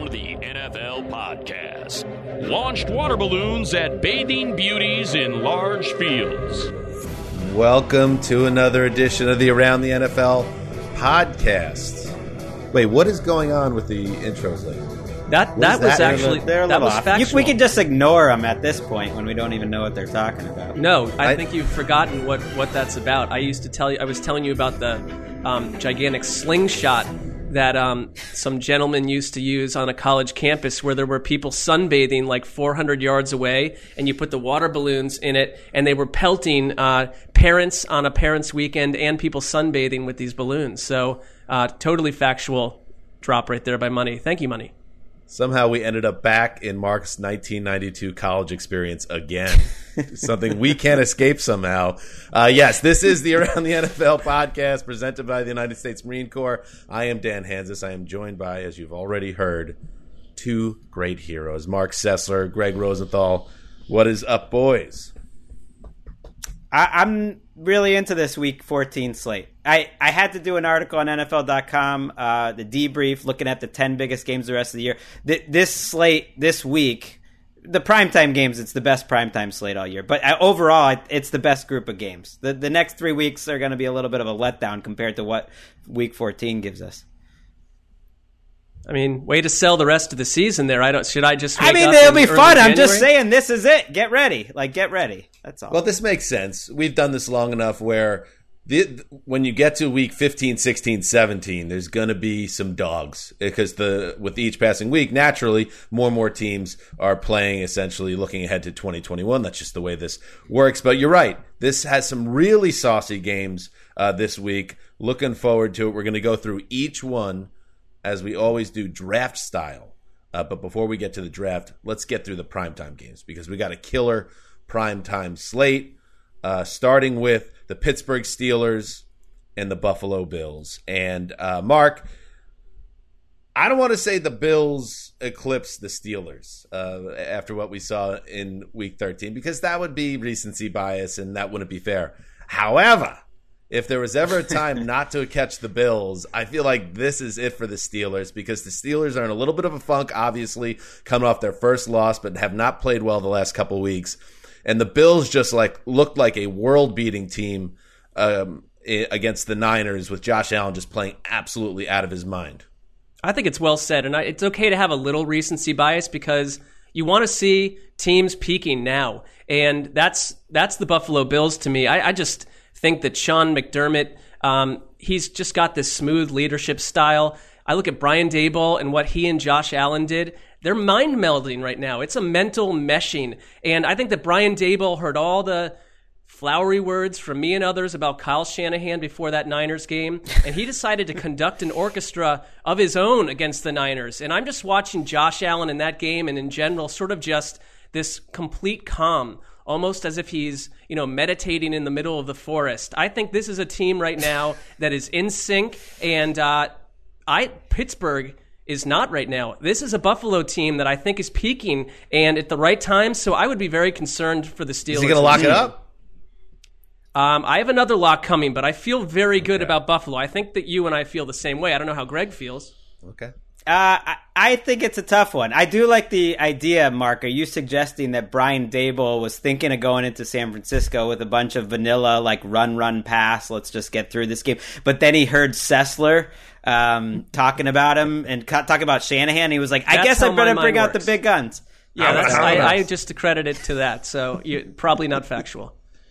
the NFL Podcast. Launched water balloons at bathing beauties in large fields. Welcome to another edition of the Around the NFL Podcast. Wait, what is going on with the intros lately? That was actually that was factual. We can just ignore them at this point when we don't even know what they're talking about. No, I think you've forgotten what that's about. I was telling you about the gigantic slingshot that some gentlemen used to use on a college campus, where there were people sunbathing like 400 yards away, and you put the water balloons in it, and they were pelting parents on a parents' weekend and people sunbathing with these balloons. So totally factual drop right there by Money. Thank you, Money. Somehow we ended up back in Mark's 1992 college experience again. Something we can't escape somehow. Yes, this is the Around the NFL Podcast presented by the United States Marine Corps. I am Dan Hansis. I am joined by, as you've already heard, two great heroes, Mark Sessler, Greg Rosenthal. What is up, boys? I'm really into this Week 14 slate. I had to do an article on NFL.com, the debrief, looking at the 10 biggest games the rest of the year. This slate, this week, the primetime games, it's the best primetime slate all year. But overall, it's the best group of games. The next 3 weeks are going to be a little bit of a letdown compared to what Week 14 gives us. I mean, way to sell the rest of the season there. Should I just wake up it'll be fun. January? I'm just saying, this is it. Get ready. Get ready. That's all. Well, this makes sense. We've done this long enough where when you get to week 15, 16, 17, there's going to be some dogs because with each passing week, naturally, more and more teams are playing, essentially looking ahead to 2021. That's just the way this works. But you're right. This has some really saucy games this week. Looking forward to it. We're going to go through each one, as we always do, draft style. But before we get to the draft, let's get through the primetime games because we got a killer primetime slate, starting with the Pittsburgh Steelers and the Buffalo Bills. And Mark, I don't want to say the Bills eclipse the Steelers after what we saw in Week 13 because that would be recency bias and that wouldn't be fair. However, if there was ever a time not to catch the Bills, I feel like this is it for the Steelers because the Steelers are in a little bit of a funk, obviously, coming off their first loss, but have not played well the last couple weeks. And the Bills just looked like a world-beating team against the Niners with Josh Allen just playing absolutely out of his mind. I think it's well said, and it's okay to have a little recency bias because you want to see teams peaking now, and that's the Buffalo Bills to me. I just think that Sean McDermott, he's just got this smooth leadership style. I look at Brian Daboll and what he and Josh Allen did. They're mind melding right now. It's a mental meshing. And I think that Brian Daboll heard all the flowery words from me and others about Kyle Shanahan before that Niners game. And he decided to conduct an orchestra of his own against the Niners. And I'm just watching Josh Allen in that game and in general sort of just this complete calm, almost as if he's, meditating in the middle of the forest. I think this is a team right now that is in sync, and Pittsburgh is not right now. This is a Buffalo team that I think is peaking and at the right time, so I would be very concerned for the Steelers. Is he going to lock it up? I have another lock coming, but I feel very good about Buffalo. I think that you and I feel the same way. I don't know how Greg feels. Okay. I think it's a tough one. I do like the idea, Mark. Are you suggesting that Brian Daboll was thinking of going into San Francisco with a bunch of vanilla, run, pass, let's just get through this game? But then he heard Sessler talking about him and talking about Shanahan. He was like, I guess I better bring out the big guns. Yeah, I just accredit it to that. So probably not factual.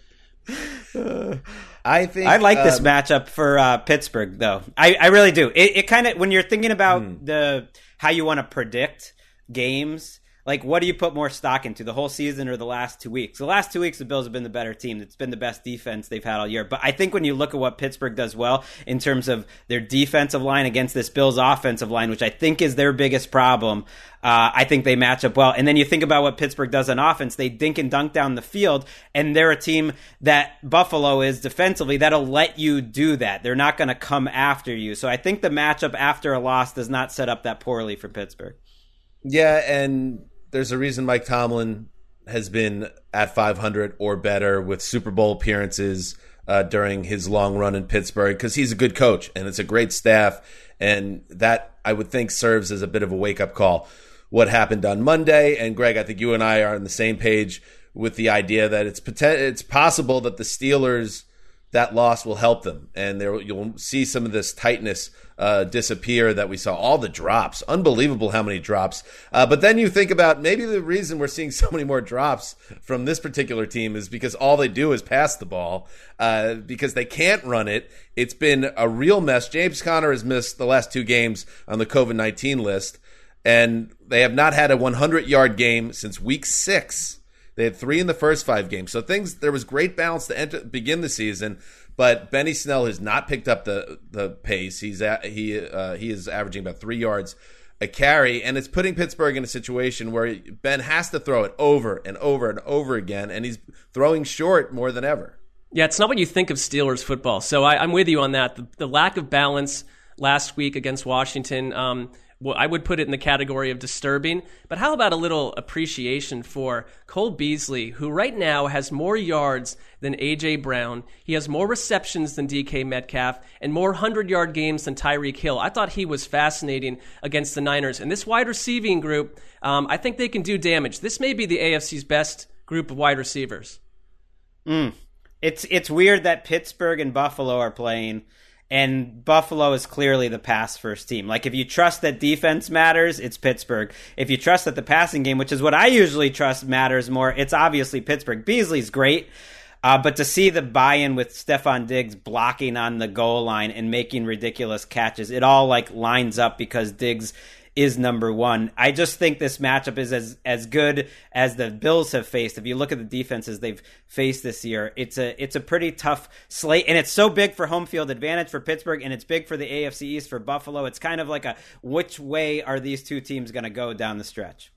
I think I like this matchup for Pittsburgh, though. I really do. It kind of, when you're thinking about how you want to predict games, what do you put more stock into, the whole season or the last 2 weeks? The last 2 weeks, the Bills have been the better team. It's been the best defense they've had all year. But I think when you look at what Pittsburgh does well in terms of their defensive line against this Bills offensive line, which I think is their biggest problem, I think they match up well. And then you think about what Pittsburgh does on offense. They dink and dunk down the field, and they're a team that Buffalo is defensively that'll let you do that. They're not going to come after you. So I think the matchup after a loss does not set up that poorly for Pittsburgh. Yeah, and there's a reason Mike Tomlin has been at 500 or better with Super Bowl appearances during his long run in Pittsburgh, because he's a good coach and it's a great staff, and that I would think serves as a bit of a wake-up call. What happened on Monday, and Greg, I think you and I are on the same page with the idea that it's possible that the Steelers, that loss will help them, and you'll see some of this tightness disappear that we saw. All the drops, unbelievable how many drops. But then you think about maybe the reason we're seeing so many more drops from this particular team is because all they do is pass the ball, because they can't run it. It's been a real mess. James Conner has missed the last 2 games on the COVID-19 list, and they have not had a 100-yard game since week 6. They had 3 in the first 5 games. So there was great balance to begin the season, but Benny Snell has not picked up the pace. He is averaging about 3 yards a carry, and it's putting Pittsburgh in a situation where Ben has to throw it over and over and over again, and he's throwing short more than ever. Yeah, it's not what you think of Steelers football. So I'm with you on that. The lack of balance last week against Washington, well, I would put it in the category of disturbing. But how about a little appreciation for Cole Beasley, who right now has more yards than A.J. Brown. He has more receptions than D.K. Metcalf and more 100-yard games than Tyreek Hill. I thought he was fascinating against the Niners. And this wide receiving group, I think they can do damage. This may be the AFC's best group of wide receivers. It's weird that Pittsburgh and Buffalo are playing, and Buffalo is clearly the pass-first team. Like, if you trust that defense matters, it's Pittsburgh. If you trust that the passing game, which is what I usually trust, matters more, it's obviously Pittsburgh. Beasley's great, but to see the buy-in with Stephon Diggs blocking on the goal line and making ridiculous catches, it all, like, lines up because Diggs is number one. I just think this matchup is as good as the Bills have faced. If you look at the defenses they've faced this year, it's a pretty tough slate, and it's so big for home field advantage for Pittsburgh, and it's big for the AFC East for Buffalo. It's kind of like a which way are these two teams going to go down the stretch?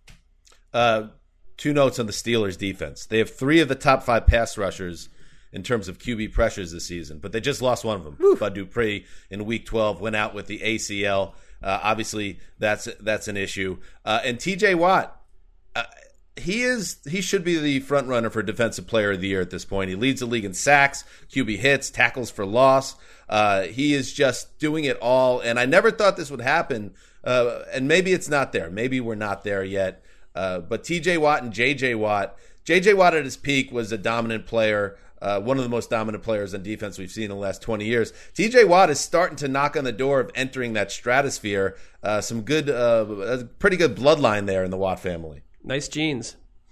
2 notes on the Steelers defense. They have 3 of the top 5 pass rushers in terms of QB pressures this season, but they just lost one of them. Bud Dupree in Week 12 went out with the ACL. Obviously, that's an issue. And T.J. Watt, he should be the front runner for Defensive Player of the Year at this point. He leads the league in sacks, QB hits, tackles for loss. He is just doing it all, and I never thought this would happen. And maybe it's not there. Maybe we're not there yet. But T.J. Watt and J.J. Watt at his peak was a dominant player. One of the most dominant players on defense we've seen in the last 20 years. T.J. Watt is starting to knock on the door of entering that stratosphere. Some good, pretty good bloodline there in the Watt family. Nice genes.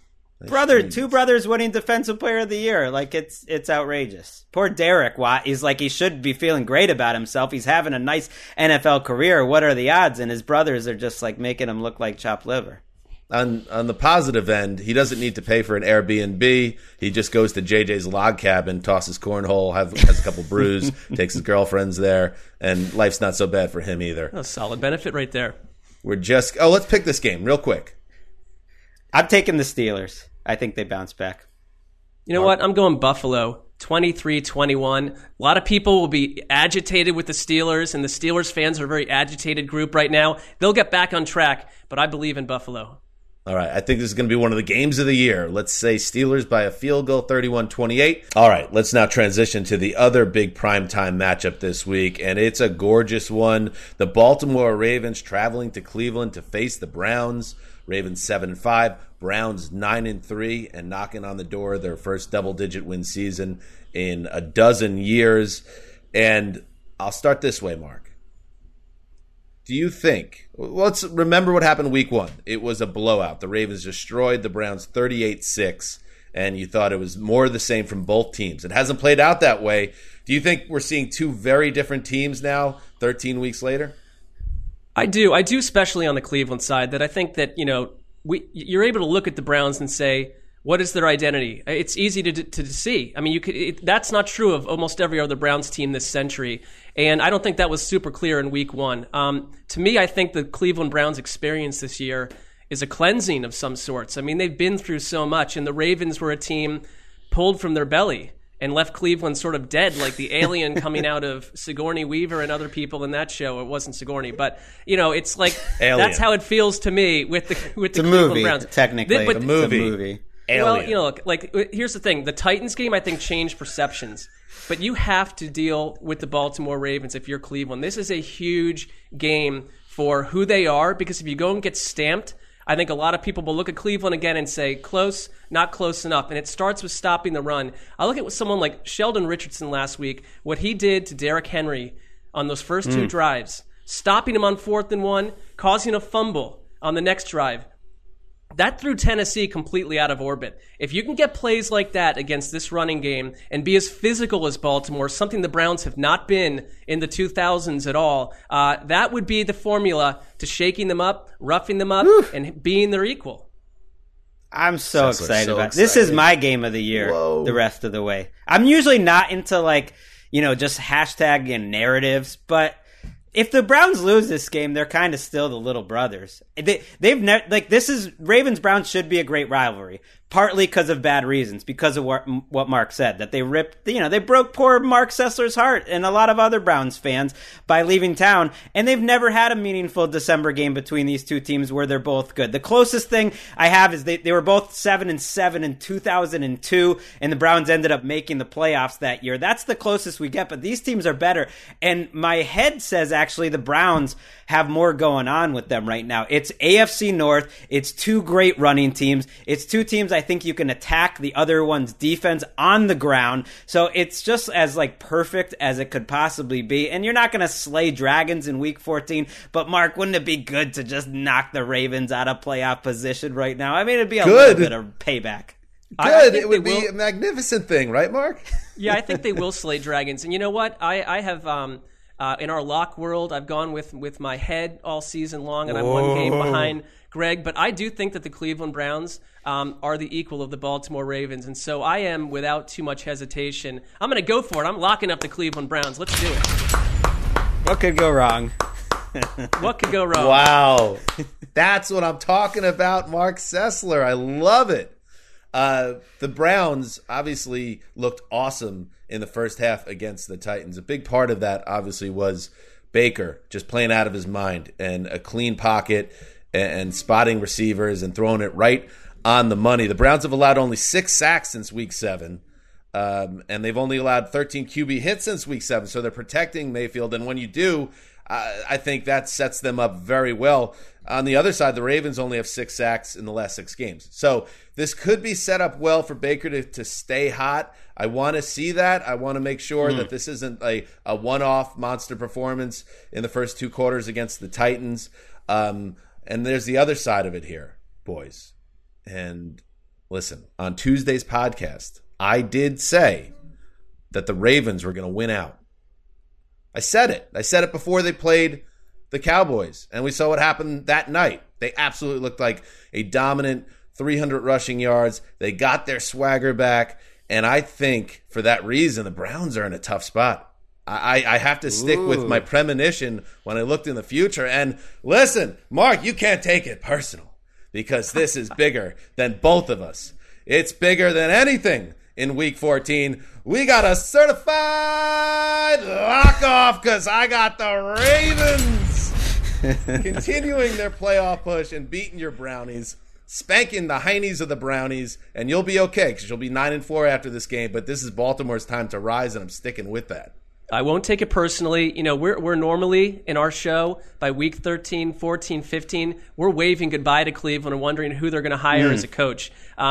Two brothers winning Defensive Player of the Year. Like, it's outrageous. Poor Derek Watt. He's like, he should be feeling great about himself. He's having a nice NFL career. What are the odds? And his brothers are just like making him look like chopped liver. On the positive end, he doesn't need to pay for an Airbnb. He just goes to JJ's log cabin, tosses cornhole, has a couple brews, takes his girlfriends there, and life's not so bad for him either. A solid benefit right there. Let's pick this game real quick. I'm taking the Steelers. I think they bounce back. You know what? I'm going Buffalo. 23-21. A lot of people will be agitated with the Steelers, and the Steelers fans are a very agitated group right now. They'll get back on track, but I believe in Buffalo. All right, I think this is going to be one of the games of the year. Let's say Steelers by a field goal, 31-28. All right, let's now transition to the other big primetime matchup this week, and it's a gorgeous one. The Baltimore Ravens traveling to Cleveland to face the Browns. Ravens 7-5, Browns 9-3, and knocking on the door of their first double-digit win season in a dozen years. And I'll start this way, Mark. Do you think, let's remember what happened week 1. It was a blowout. The Ravens destroyed the Browns 38-6, and you thought it was more of the same from both teams. It hasn't played out that way. Do you think we're seeing 2 very different teams now, 13 weeks later? I do, especially on the Cleveland side, that I think that, you're able to look at the Browns and say, what is their identity? It's easy to see. I mean, that's not true of almost every other Browns team this century, and I don't think that was super clear in week 1. To me, I think the Cleveland Browns experience this year is a cleansing of some sorts. I mean, they've been through so much, and the Ravens were a team pulled from their belly and left Cleveland sort of dead, like the alien coming out of Sigourney Weaver and other people in that show. It wasn't Sigourney, but it's like Alien. That's how it feels to me with the Cleveland movie, Browns. Technically, the movie. Alien. Well, here's the thing: the Titans game, I think, changed perceptions. But you have to deal with the Baltimore Ravens if you're Cleveland. This is a huge game for who they are, because if you go and get stamped, I think a lot of people will look at Cleveland again and say, close, not close enough. And it starts with stopping the run. I look at someone like Sheldon Richardson last week, what he did to Derrick Henry on those first two drives, stopping him on 4th and 1, causing a fumble on the next drive. That threw Tennessee completely out of orbit. If you can get plays like that against this running game and be as physical as Baltimore, something the Browns have not been in the 2000s at all, that would be the formula to shaking them up, roughing them up, and being their equal. I'm so excited about it. This is my game of the year the rest of the way. I'm usually not into just hashtag and narratives, but if the Browns lose this game, they're kind of still the little brothers. Ravens Browns should be a great rivalry, partly because of bad reasons, because of what Mark said, that they broke poor Mark Sessler's heart and a lot of other Browns fans by leaving town, and they've never had a meaningful December game between these two teams where they're both good. The closest thing I have is they were both 7-7 in 2002, and the Browns ended up making the playoffs that year. That's the closest we get, but these teams are better, and my head says actually the Browns have more going on with them right now. It's AFC North. It's two great running teams. It's two teams I think you can attack the other one's defense on the ground. So it's just as perfect as it could possibly be. And you're not going to slay dragons in week 14. But Mark, wouldn't it be good to just knock the Ravens out of playoff position right now? I mean, it'd be a little bit of payback. Good. It would be a magnificent thing, right, Mark? Yeah, I think they will slay dragons. And you know what? I have... in our lock world, I've gone with my head all season long, and I'm one game behind Greg. But I do think that the Cleveland Browns are the equal of the Baltimore Ravens. And so I am, without too much hesitation, I'm going to go for it. I'm locking up the Cleveland Browns. Let's do it. What could go wrong? What could go wrong? Wow. That's what I'm talking about, Mark Sessler. I love it. The Browns obviously looked awesome in the first half against the Titans. A big part of that obviously was Baker just playing out of his mind and a clean pocket and spotting receivers and throwing it right on the money. The Browns have allowed only 6 sacks since week 7, and they've only allowed 13 QB hits since week 7, so they're protecting Mayfield. And when you do, I think that sets them up very well. On the other side, the Ravens only have 6 sacks in the last 6 games. So this could be set up well for Baker to stay hot. I want to see that. I want to make sure that this isn't a one-off monster performance in the first 2 quarters against the Titans. And there's the other side of it here, boys. And listen, on Tuesday's podcast, I did say that the Ravens were going to win out. I said it. I said it before they played the Cowboys, and we saw what happened that night. They absolutely looked like a dominant 300 rushing yards. They got their swagger back, and I think for that reason, the Browns are in a tough spot. I have to stick with my premonition when I looked in the future. And listen, Mark, you can't take it personal because this is bigger than both of us. It's bigger than anything in Week 14. We got a certified lock-off because I got the Ravens continuing their playoff push and beating your Brownies, spanking the heinies of the Brownies, and you'll be okay because you'll be 9-4 after this game. But this is Baltimore's time to rise, and I'm sticking with that. I won't take it personally. You know, we're normally in our show by week 13, 14, 15, we're waving goodbye to Cleveland and wondering who they're going to hire as a coach.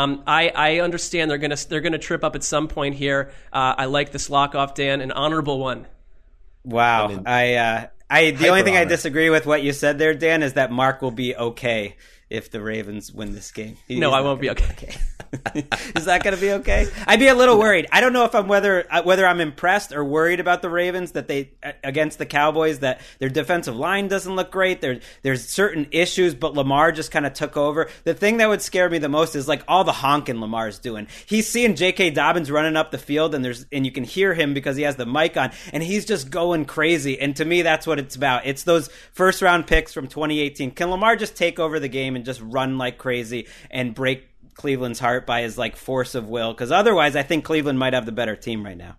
I understand they're going to trip up at some point here. I like this lock off, Dan, an honorable one. Wow. The only thing I disagree with what you said there, Dan, is that Mark will be okay if the Ravens win this game. No, I won't be okay. Is that going to be okay? I'd be a little worried. I don't know if I'm whether I'm impressed or worried about the Ravens that they against the Cowboys, that their defensive line doesn't look great. There's certain issues, but Lamar just kind of took over. The thing that would scare me the most is like all the honking Lamar's doing. He's seeing J.K. Dobbins running up the field, and you can hear him because he has the mic on, and he's just going crazy. And to me, that's what it's about. It's those first round picks from 2018. Can Lamar just take over the game and just run like crazy and break Cleveland's heart by his like force of will? Because otherwise, I think Cleveland might have the better team right now.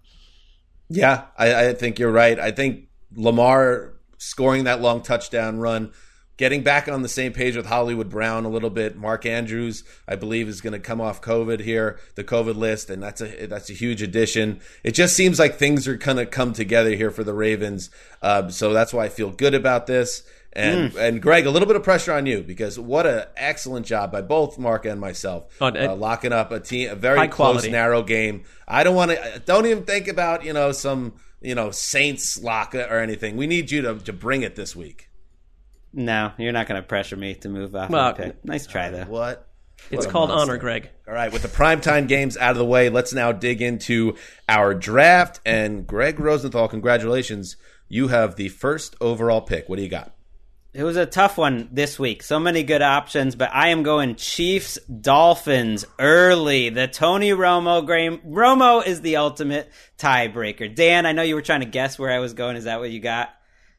Yeah, I think you're right. I think Lamar scoring that long touchdown run getting back on the same page with Hollywood Brown a little bit. Mark Andrews, I believe, is going to come off COVID here, the COVID list, and that's a huge addition. It just seems like things are going to come together here for the Ravens. So that's why I feel good about this. And Greg, a little bit of pressure on you, because what an excellent job by both Mark and myself locking up a very close, narrow game. Don't even think about some Saints lock or anything. We need you to bring it this week. No, you're not going to pressure me to move off well, my pick. Nice try, though. What? It's called honor, Greg. All right, with the primetime games out of the way, let's now dig into our draft. And Greg Rosenthal, congratulations. You have the first overall pick. What do you got? It was a tough one this week. So many good options, but I am going Chiefs Dolphins early. The Tony Romo game. Romo is the ultimate tiebreaker. Dan, I know you were trying to guess where I was going. Is that what you got?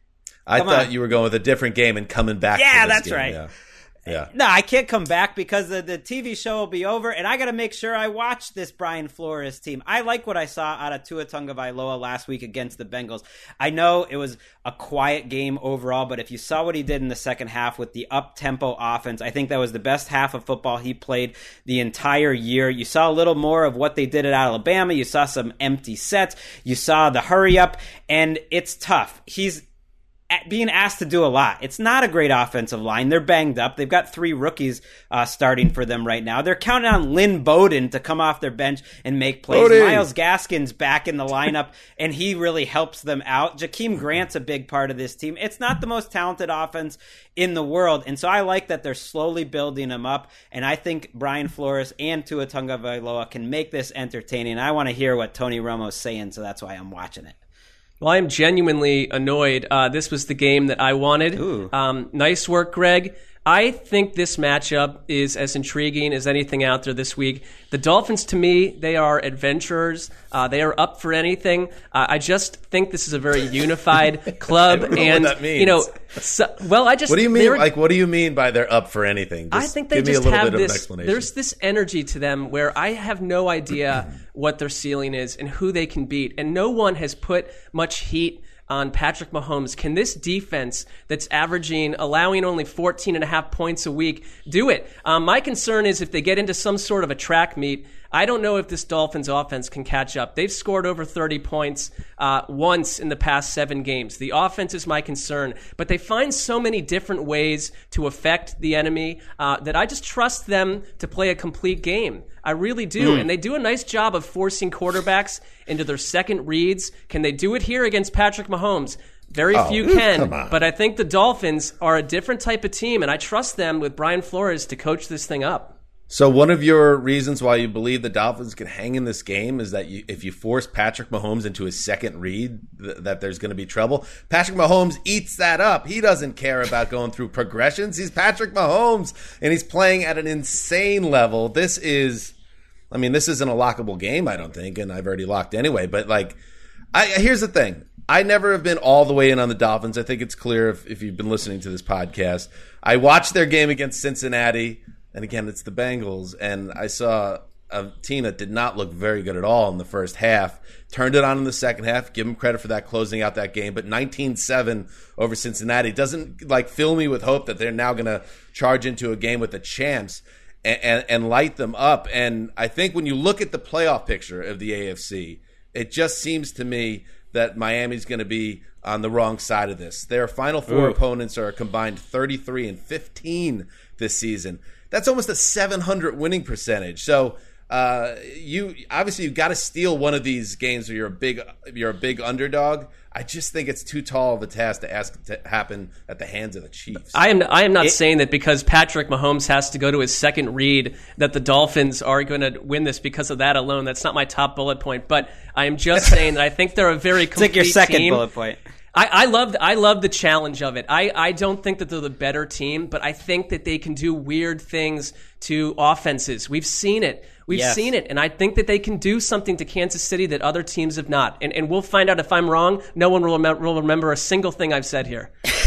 I thought you were going with a different game and coming back. Yeah, to this that's game. right. Yeah. No, I can't come back because the TV show will be over, and I got to make sure I watch this Brian Flores team. I like what I saw out of Tua Tagovailoa last week against the Bengals. I know it was a quiet game overall, but if you saw what he did in the second half with the up-tempo offense, I think that was the best half of football he played the entire year. You saw a little more of what they did at Alabama. You saw some empty sets. You saw the hurry-up, and it's tough. He's being asked to do a lot. It's not a great offensive line. They're banged up. They've got 3 rookies starting for them right now. They're counting on Lynn Bowden to come off their bench and make plays. Bowden. Myles Gaskin's back in the lineup, and he really helps them out. Jakeem Grant's a big part of this team. It's not the most talented offense in the world, and so I like that they're slowly building them up, and I think Brian Flores and Tua Tagovailoa can make this entertaining. I want to hear what Tony Romo's saying, so that's why I'm watching it. Well, I am genuinely annoyed. This was the game that I wanted. Nice work, Greg. I think this matchup is as intriguing as anything out there this week. The Dolphins, to me, they are adventurers. They are up for anything. I just think this is a very unified club. I don't know what that means. What do you mean? What do you mean by they're up for anything? I think they just have this. There's this energy to them where I have no idea what their ceiling is and who they can beat, and no one has put much heat on Patrick Mahomes. Can this defense that's allowing only 14.5 points a week do it? My concern is if they get into some sort of a track meet, I don't know if this Dolphins offense can catch up. They've scored over 30 points once in the past 7 games. The offense is my concern, but they find so many different ways to affect the enemy that I just trust them to play a complete game. I really do. And they do a nice job of forcing quarterbacks into their second reads. Can they do it here against Patrick Mahomes? Very few can, but I think the Dolphins are a different type of team, and I trust them with Brian Flores to coach this thing up. So one of your reasons why you believe the Dolphins can hang in this game is that if you force Patrick Mahomes into his second read, that there's going to be trouble. Patrick Mahomes eats that up. He doesn't care about going through progressions. He's Patrick Mahomes, and he's playing at an insane level. This isn't a lockable game, I don't think, and I've already locked anyway. But here's the thing. I never have been all the way in on the Dolphins. I think it's clear if you've been listening to this podcast. I watched their game against Cincinnati. And again, it's the Bengals, and I saw a team that did not look very good at all in the first half. Turned it on in the second half. Give them credit for that, closing out that game. But 19-7 over Cincinnati doesn't fill me with hope that they're now going to charge into a game with the champs and light them up. And I think when you look at the playoff picture of the AFC, it just seems to me that Miami's going to be on the wrong side of this. Their final 4 opponents are a combined 33-15 this season. That's almost a 700 winning percentage. So you've got to steal one of these games where you're a big underdog. I just think it's too tall of a task to ask to happen at the hands of the Chiefs. I am not saying that because Patrick Mahomes has to go to his second read that the Dolphins are going to win this because of that alone. That's not my top bullet point. But I am just saying that I think they're a very complete team. It's like your second team. Bullet point. I love the challenge of it. I don't think that they're the better team, but I think that they can do weird things to offenses. We've seen it. We've seen it, and I think that they can do something to Kansas City that other teams have not. And we'll find out if I'm wrong. No one will remember a single thing I've said here.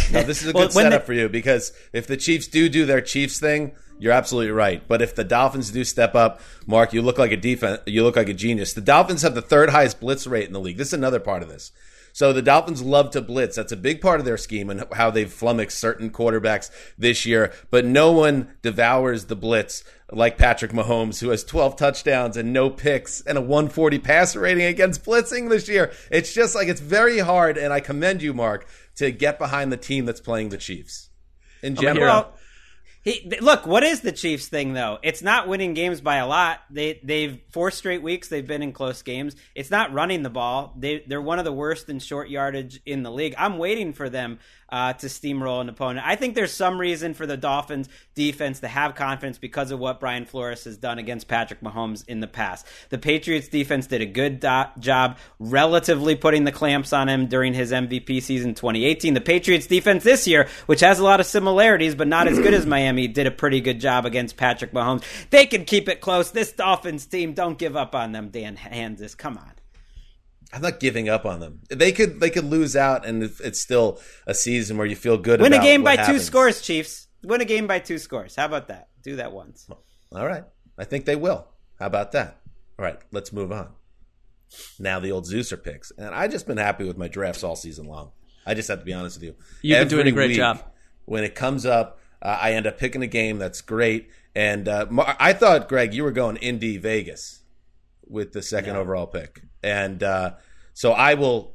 Now, this is a good setup for you, because if the Chiefs do their Chiefs thing, you're absolutely right. But if the Dolphins do step up, Mark, you look like a genius. The Dolphins have the third highest blitz rate in the league. This is another part of this. So the Dolphins love to blitz. That's a big part of their scheme and how they've flummoxed certain quarterbacks this year. But no one devours the blitz like Patrick Mahomes, who has 12 touchdowns and no picks and a 140 passer rating against blitzing this year. It's just like, it's very hard, and I commend you, Mark, to get behind the team that's playing the Chiefs in general. Look, what is the Chiefs thing, though? It's not winning games by a lot. They've 4 straight weeks they've been in close games. It's not running the ball. They're one of the worst in short yardage in the league. I'm waiting for them to steamroll an opponent. I think there's some reason for the Dolphins defense to have confidence because of what Brian Flores has done against Patrick Mahomes in the past. The Patriots defense did a good job relatively putting the clamps on him during his MVP season 2018. The Patriots defense this year, which has a lot of similarities but not as good as Miami, did a pretty good job against Patrick Mahomes. They can keep it close. This Dolphins team, don't give up on them, Dan Hansis. Come on. I'm not giving up on them. They could lose out, and it's still a season where you feel good about Win a game by happens. 2 scores, Chiefs. Win a game by 2 scores. How about that? Do that once. All right. I think they will. How about that? All right, let's move on. Now the old Zeuser picks. And I've just been happy with my drafts all season long. I just have to be honest with you. You've been doing a great job. When it comes up, I end up picking a game that's great. And I thought, Greg, you were going Indy Vegas with the second overall pick. And so I will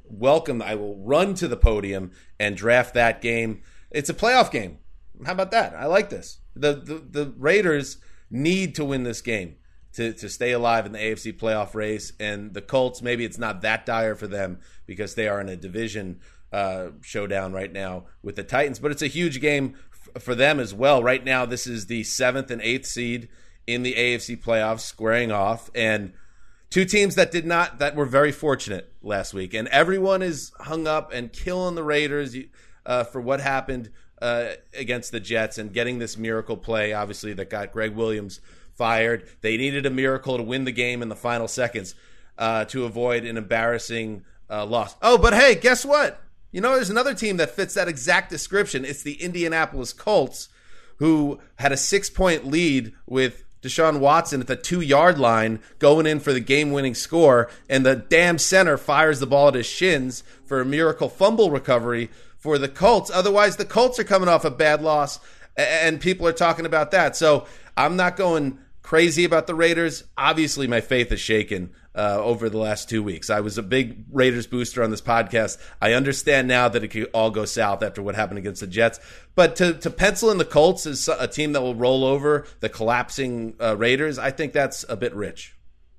run to the podium and draft that game. It's a playoff game. How about that? I like this. The Raiders need to win this game to stay alive in the AFC playoff race. And the Colts, maybe it's not that dire for them because they are in a division showdown right now with the Titans. But it's a huge game for them as well. Right now, this is the 7th and 8th seed in the AFC playoffs squaring off. And two teams that were very fortunate last week. And everyone is hung up and killing the Raiders for what happened against the Jets and getting this miracle play, obviously, that got Greg Williams fired. They needed a miracle to win the game in the final seconds to avoid an embarrassing loss. Oh, but hey, guess what? You know, there's another team that fits that exact description. It's the Indianapolis Colts, who had a 6-point lead with Deshaun Watson at the 2-yard line going in for the game-winning score, and the damn center fires the ball at his shins for a miracle fumble recovery for the Colts. Otherwise, the Colts are coming off a bad loss, and people are talking about that. So I'm not going crazy about the Raiders. Obviously, my faith is shaken over the last 2 weeks. I was a big Raiders booster on this podcast. I understand now that it could all go south after what happened against the Jets. But to pencil in the Colts as a team that will roll over the collapsing Raiders, I think that's a bit rich.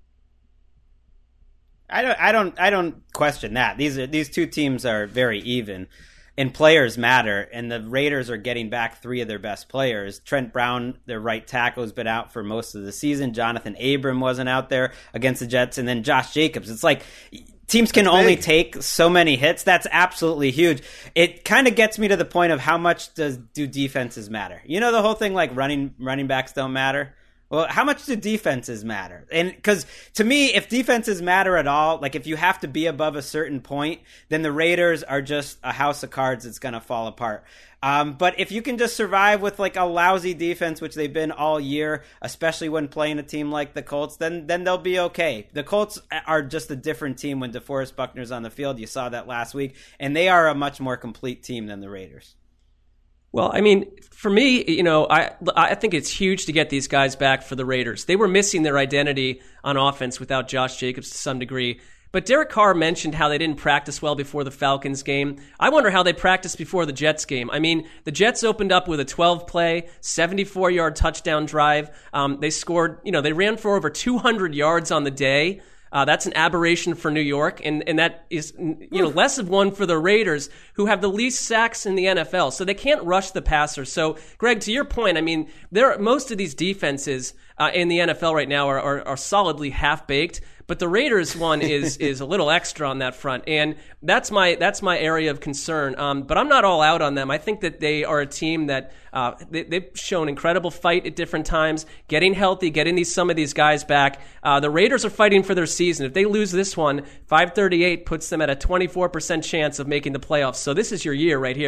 I don't question that. These two teams are very even. And players matter, and the Raiders are getting back 3 of their best players. Trent Brown, their right tackle, has been out for most of the season. Jonathan Abram wasn't out there against the Jets, and then Josh Jacobs. It's like teams can only take so many hits. That's absolutely huge. It kind of gets me to the point of how much do defenses matter? You know the whole thing like running backs don't matter? Well, how much do defenses matter? And because to me, if defenses matter at all, like if you have to be above a certain point, then the Raiders are just a house of cards that's going to fall apart. But if you can just survive with like a lousy defense, which they've been all year, especially when playing a team like the Colts, then they'll be okay. The Colts are just a different team when DeForest Buckner's on the field. You saw that last week, and they are a much more complete team than the Raiders. Well, I mean, for me, you know, I think it's huge to get these guys back for the Raiders. They were missing their identity on offense without Josh Jacobs to some degree. But Derek Carr mentioned how they didn't practice well before the Falcons game. I wonder how they practiced before the Jets game. I mean, the Jets opened up with a 12-play, 74-yard touchdown drive. They scored, you know, they ran for over 200 yards on the day. That's an aberration for New York, and that is, you know, less of one for the Raiders, who have the least sacks in the NFL. So they can't rush the passer. So, Greg, to your point, I mean, most of these defenses in the NFL right now are solidly half-baked. But the Raiders one is a little extra on that front, and that's my area of concern. But I'm not all out on them. I think that they are a team that they've shown incredible fight at different times, getting healthy, getting some of these guys back. The Raiders are fighting for their season. If they lose this one, 538 puts them at a 24% chance of making the playoffs. So this is your year right here.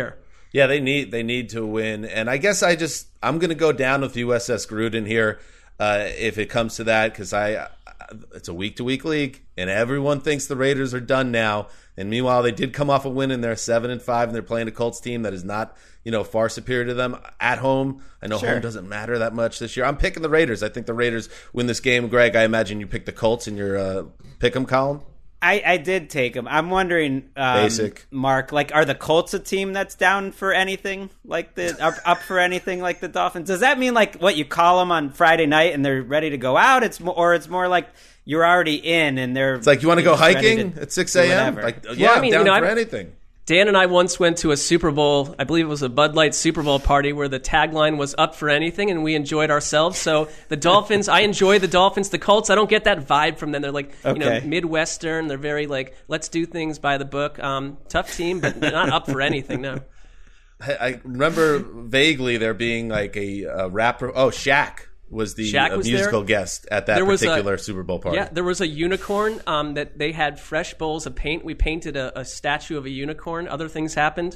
Yeah, they need to win, and I guess I'm going to go down with USS Gruden here if it comes to that, because it's a week-to-week league, and everyone thinks the Raiders are done now. And meanwhile, they did come off a win, and they're 7-5, and they're playing a Colts team that is not, far superior to them at home. I know home doesn't matter that much this year. I'm picking the Raiders. I think the Raiders win this game. Greg, I imagine you picked the Colts in your pick 'em column. I did take them. I'm wondering, Basic Mark, are the Colts a team that's down for anything like up for anything like the Dolphins? Does that mean what you call them on Friday night and they're ready to go out? It's more like you're already in and they're. It's like you want to go hiking at 6 a.m. I'm down for anything. Dan and I once went to a Super Bowl, I believe it was a Bud Light Super Bowl party where the tagline was up for anything, and we enjoyed ourselves. So the Dolphins, I enjoy the Dolphins. The Colts, I don't get that vibe from them. They're Midwestern. They're very let's do things by the book. Tough team, but not up for anything, no. I remember vaguely there being a rapper. Oh, Shaq was the musical guest at that particular Super Bowl party. Yeah, there was a unicorn that they had fresh bowls of paint. We painted a statue of a unicorn. Other things happened.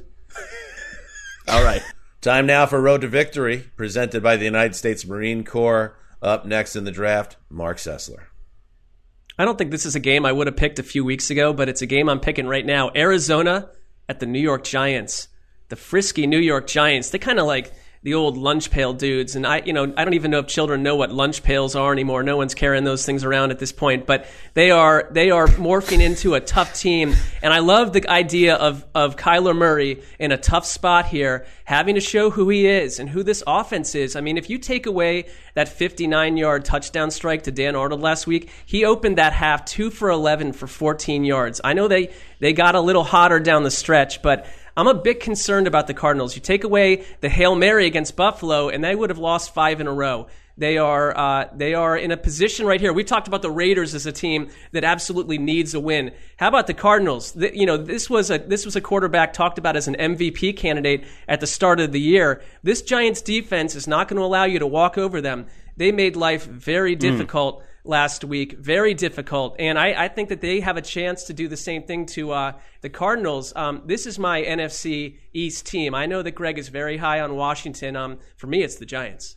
All right. Time now for Road to Victory, presented by the United States Marine Corps. Up next in the draft, Mark Sessler. I don't think this is a game I would have picked a few weeks ago, but it's a game I'm picking right now. Arizona at the New York Giants. The frisky New York Giants. They kind of the old lunch pail dudes. And I don't even know if children know what lunch pails are anymore. No one's carrying those things around at this point, but they are morphing into a tough team. And I love the idea of Kyler Murray in a tough spot here, having to show who he is and who this offense is. I mean, if you take away that 59-yard touchdown strike to Dan Arnold last week, he opened that half 2 for 11 for 14 yards. I know they got a little hotter down the stretch, but I'm a bit concerned about the Cardinals. You take away the Hail Mary against Buffalo, and they would have lost 5 in a row. They are in a position right here. We talked about the Raiders as a team that absolutely needs a win. How about the Cardinals? This was a quarterback talked about as an MVP candidate at the start of the year. This Giants defense is not going to allow you to walk over them. They made life very difficult last week, very difficult, and I think that they have a chance to do the same thing to the Cardinals. This is my NFC East team. I know that Greg is very high on Washington. For me, it's the Giants.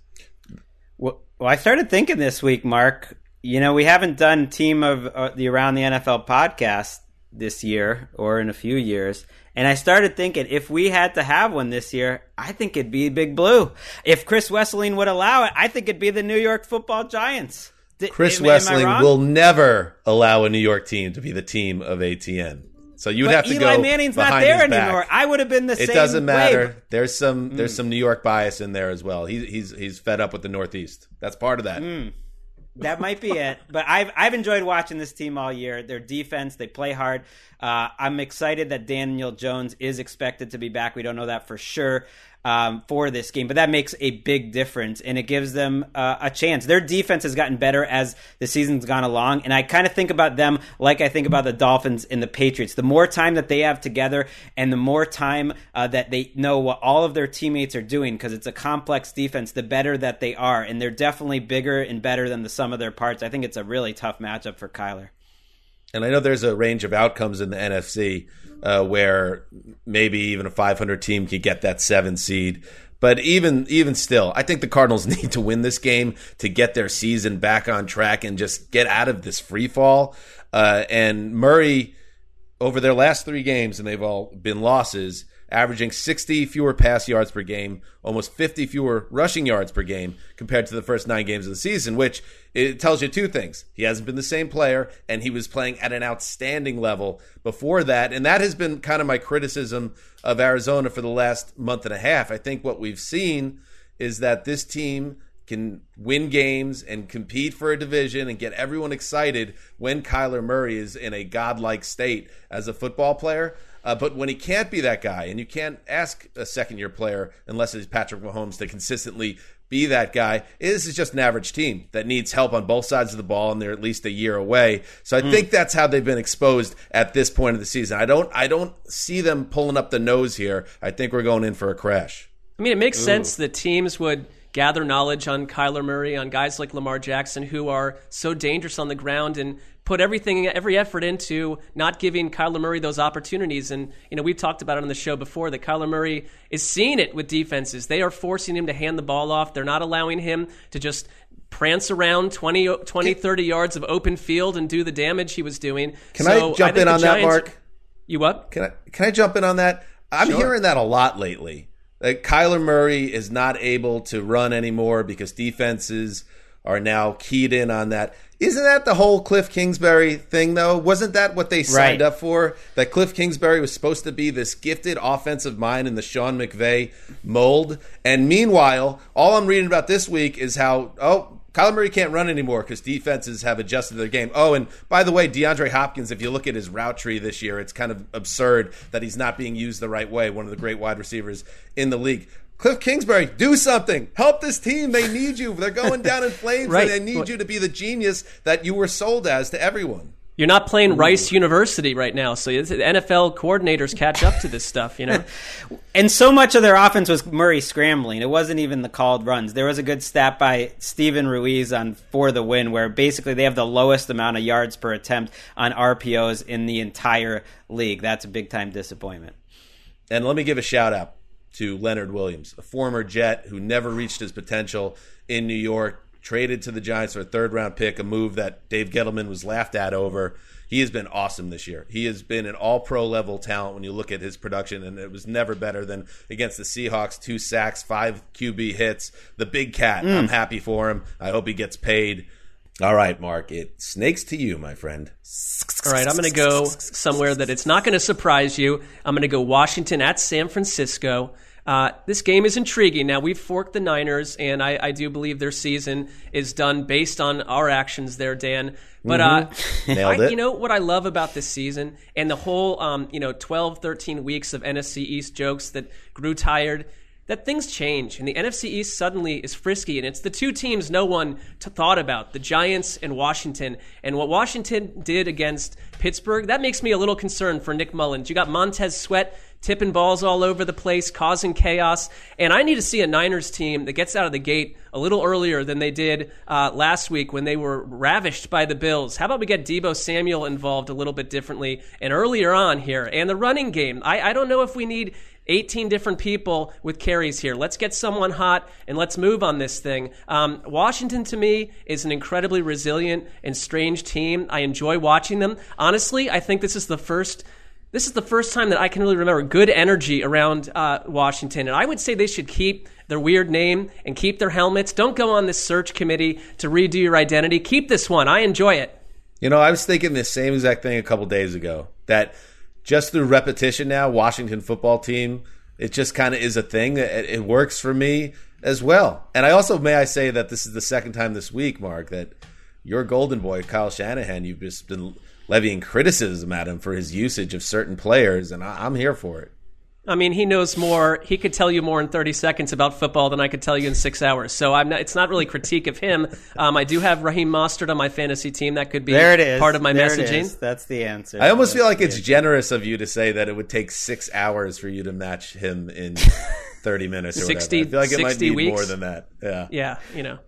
Well, I started thinking this week, Mark. We haven't done Team of the Around the NFL podcast this year or in a few years, and I started thinking if we had to have one this year, I think it'd be Big Blue. If Chris Wesseling would allow it, I think it'd be the New York Football Giants. Chris Wesseling will never allow a New York team to be the team of ATN. So you'd have to Eli go Eli Manning's not there anymore. I would have been the same way. It doesn't matter. There's some New York bias in there as well. He's fed up with the Northeast. That's part of that. That might be it. But I've enjoyed watching this team all year. Their defense, they play hard. I'm excited that Daniel Jones is expected to be back. We don't know that for sure for this game, but that makes a big difference, and it gives them a chance. Their defense has gotten better as the season's gone along, and I kind of think about them like I think about the Dolphins and the Patriots. The more time that they have together and the more time that they know what all of their teammates are doing, because it's a complex defense, the better that they are, and they're definitely bigger and better than the sum of their parts. I think it's a really tough matchup for Kyler. And I know there's a range of outcomes in the NFC where maybe even a 500 team could get that 7 seed. But even still, I think the Cardinals need to win this game to get their season back on track and just get out of this free fall. And Murray, over their last 3 games, and they've all been losses, averaging 60 fewer pass yards per game, almost 50 fewer rushing yards per game compared to the first 9 games of the season, which it tells you 2 things. He hasn't been the same player, and he was playing at an outstanding level before that. And that has been kind of my criticism of Arizona for the last month and a half. I think what we've seen is that this team can win games and compete for a division and get everyone excited when Kyler Murray is in a godlike state as a football player. But when he can't be that guy, and you can't ask a second-year player, unless it's Patrick Mahomes, to consistently be that guy, this is just an average team that needs help on both sides of the ball, and they're at least a year away. So I think that's how they've been exposed at this point of the season. I don't see them pulling up the nose here. I think we're going in for a crash. I mean, it makes sense that teams would gather knowledge on Kyler Murray, on guys like Lamar Jackson who are so dangerous on the ground and put every effort into not giving Kyler Murray those opportunities. And, we've talked about it on the show before that Kyler Murray is seeing it with defenses. They are forcing him to hand the ball off. They're not allowing him to just prance around 20, 30 yards of open field and do the damage he was doing. Can I jump in on that, Mark? You what? Can I jump in on that? I'm hearing that a lot lately. Like Kyler Murray is not able to run anymore because defenses are now keyed in on that. Isn't that the whole Cliff Kingsbury thing, though? Wasn't that what they signed up for? That Cliff Kingsbury was supposed to be this gifted offensive mind in the Sean McVay mold? And meanwhile, all I'm reading about this week is how, Kyler Murray can't run anymore because defenses have adjusted their game. Oh, and by the way, DeAndre Hopkins, if you look at his route tree this year, it's kind of absurd that he's not being used the right way, one of the great wide receivers in the league. Cliff Kingsbury, do something. Help this team. They need you. They're going down in flames, and they need you to be the genius that you were sold as to everyone. You're not playing Rice University right now, so the NFL coordinators catch up to this stuff, And so much of their offense was Murray scrambling. It wasn't even the called runs. There was a good stat by Steven Ruiz on For the Win where basically they have the lowest amount of yards per attempt on RPOs in the entire league. That's a big-time disappointment. And let me give a shout-out to Leonard Williams, a former Jet who never reached his potential in New York, traded to the Giants for a third-round pick, a move that Dave Gettleman was laughed at over. He has been awesome this year. He has been an all-pro level talent when you look at his production, and it was never better than against the Seahawks. 2 sacks, 5 QB hits. The big cat. I'm happy for him. I hope he gets paid. All right, Mark, it snakes to you, my friend. All right, I'm going to go somewhere that it's not going to surprise you. I'm going to go Washington at San Francisco. This game is intriguing. Now, we've forked the Niners, and I do believe their season is done based on our actions there, Dan. But Nailed it. You know what I love about this season and the whole 12, 13 weeks of NFC East jokes that grew tired, that things change. And the NFC East suddenly is frisky, and it's the two teams no one thought about, the Giants and Washington. And what Washington did against Pittsburgh, that makes me a little concerned for Nick Mullins. You got Montez Sweat tipping balls all over the place, causing chaos. And I need to see a Niners team that gets out of the gate a little earlier than they did last week when they were ravished by the Bills. How about we get Deebo Samuel involved a little bit differently and earlier on here? And the running game, I don't know if we need 18 different people with carries here. Let's get someone hot and let's move on this thing. Washington, to me, is an incredibly resilient and strange team. I enjoy watching them. Honestly, I think this is the first time that I can really remember good energy around Washington. And I would say they should keep their weird name and keep their helmets. Don't go on this search committee to redo your identity. Keep this one. I enjoy it. I was thinking the same exact thing a couple days ago, that just through repetition now, Washington football team, it just kind of is a thing. It works for me as well. And I also, may I say that this is the second time this week, Mark, that your golden boy, Kyle Shanahan, you've just been levying criticism at him for his usage of certain players, and I'm here for it. I mean, he knows more. He could tell you more in 30 seconds about football than I could tell you in 6 hours. So it's not really critique of him. I do have Raheem Mostert on my fantasy team. That could be part of my messaging. That's the answer. I almost feel like it's generous of you to say that it would take 6 hours for you to match him in 30 minutes or 60, whatever. I feel like it might need weeks. more than that. Yeah,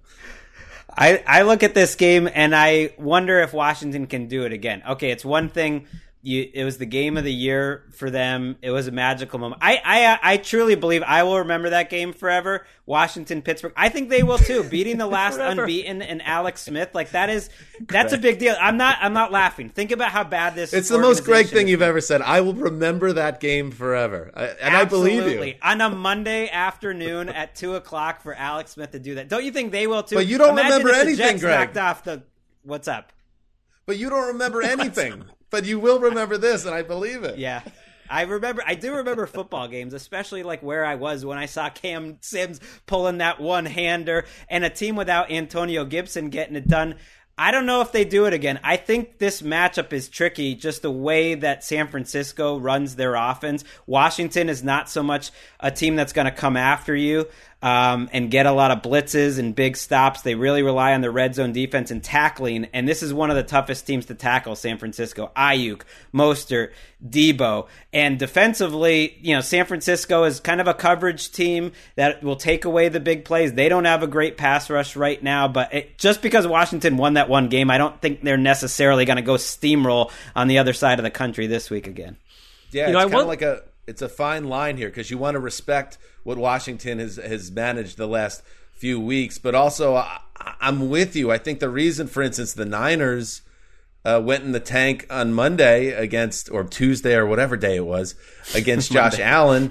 I look at this game and I wonder if Washington can do it again. Okay, it's one thing. It was the game of the year for them. It was a magical moment. I truly believe I will remember that game forever. Washington, Pittsburgh. I think they will too. Beating the last unbeaten and Alex Smith, that's a big deal. I'm not laughing. Think about how bad this. It's the most Greg thing you've ever said. I will remember that game forever, I believe you. On a Monday afternoon at 2:00 for Alex Smith to do that. Don't you think they will too? But you don't Imagine remember if the anything, Jets Greg. knocked off what's up? But you don't remember anything. But you will remember this, and I believe it. Yeah. I do remember football games, especially like where I was when I saw Cam Sims pulling that one-hander and a team without Antonio Gibson getting it done. I don't know if they do it again. I think this matchup is tricky, just the way that San Francisco runs their offense. Washington is not so much a team that's going to come after you. and get a lot of blitzes and big stops. They really rely on the red zone defense and tackling, and this is one of the toughest teams to tackle, San Francisco. Ayuk, Mostert, Debo. And defensively, San Francisco is kind of a coverage team that will take away the big plays. They don't have a great pass rush right now, but just because Washington won that one game, I don't think they're necessarily going to go steamroll on the other side of the country this week again. Yeah, it's kind of like it's a fine line here because you want to respect what Washington has managed the last few weeks, but also I'm with you. I think the reason, for instance, the Niners went in the tank on Monday or Tuesday or whatever day it was against Josh Allen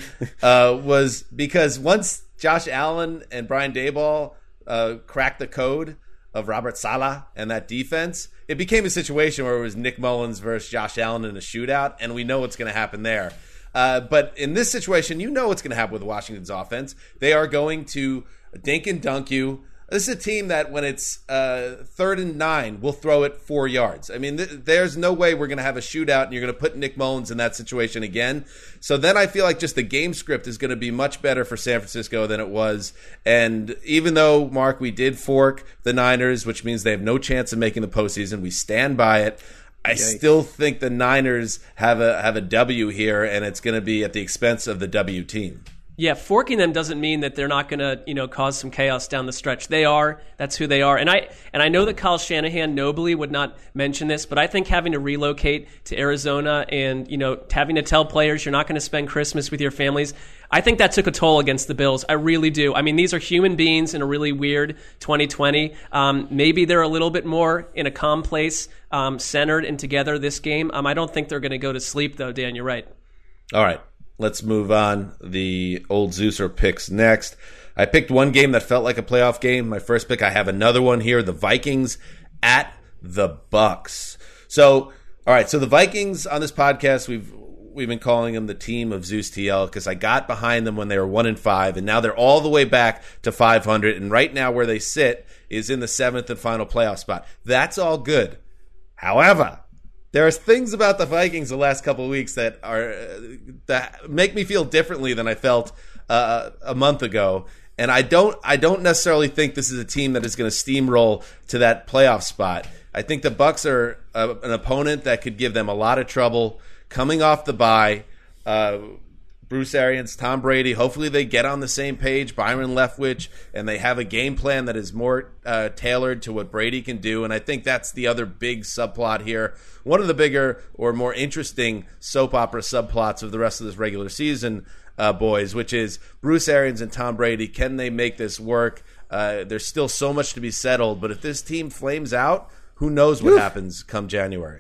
was because once Josh Allen and Brian Daboll cracked the code of Robert Saleh and that defense, it became a situation where it was Nick Mullins versus Josh Allen in a shootout, and we know what's going to happen there. But in this situation, you know what's going to happen with Washington's offense. They are going to dink and dunk you. This is a team that when it's 3rd and 9, will throw it 4 yards. I mean, there's no way we're going to have a shootout and you're going to put Nick Mullins in that situation again. So then I feel like just the game script is going to be much better for San Francisco than it was. And even though, Mark, we did fork the Niners, which means they have no chance of making the postseason, we stand by it. I still think the Niners have a W here, and it's going to be at the expense of the W team. Yeah, forking them doesn't mean that they're not going to, cause some chaos down the stretch. They are. That's who they are. And I know that Kyle Shanahan nobly would not mention this, but I think having to relocate to Arizona and, having to tell players you're not going to spend Christmas with your families, I think that took a toll against the Bills. I really do. I mean, these are human beings in a really weird 2020. Maybe they're a little bit more in a calm place, centered and together this game. I don't think they're going to go to sleep, though, Dan. You're right. All right. Let's move on. The old Zeuser picks next. I picked one game that felt like a playoff game. My first pick, I have another one here. The Vikings at the Bucks. So, all right. So the Vikings on this podcast, we've been calling them the team of Zeus TL because I got behind them when they were 1-5, and now they're all the way back to 500. And right now where they sit is in the 7th and final playoff spot. That's all good. However, there are things about the Vikings the last couple of weeks that make me feel differently than I felt a month ago, and I don't necessarily think this is a team that is going to steamroll to that playoff spot. I think the Bucs are an opponent that could give them a lot of trouble coming off the bye. Bruce Arians, Tom Brady, hopefully they get on the same page, Byron Leftwich, and they have a game plan that is more tailored to what Brady can do. And I think that's the other big subplot here. One of the bigger or more interesting soap opera subplots of the rest of this regular season, boys, which is Bruce Arians and Tom Brady. Can they make this work? There's still so much to be settled, but if this team flames out, who knows what happens come January.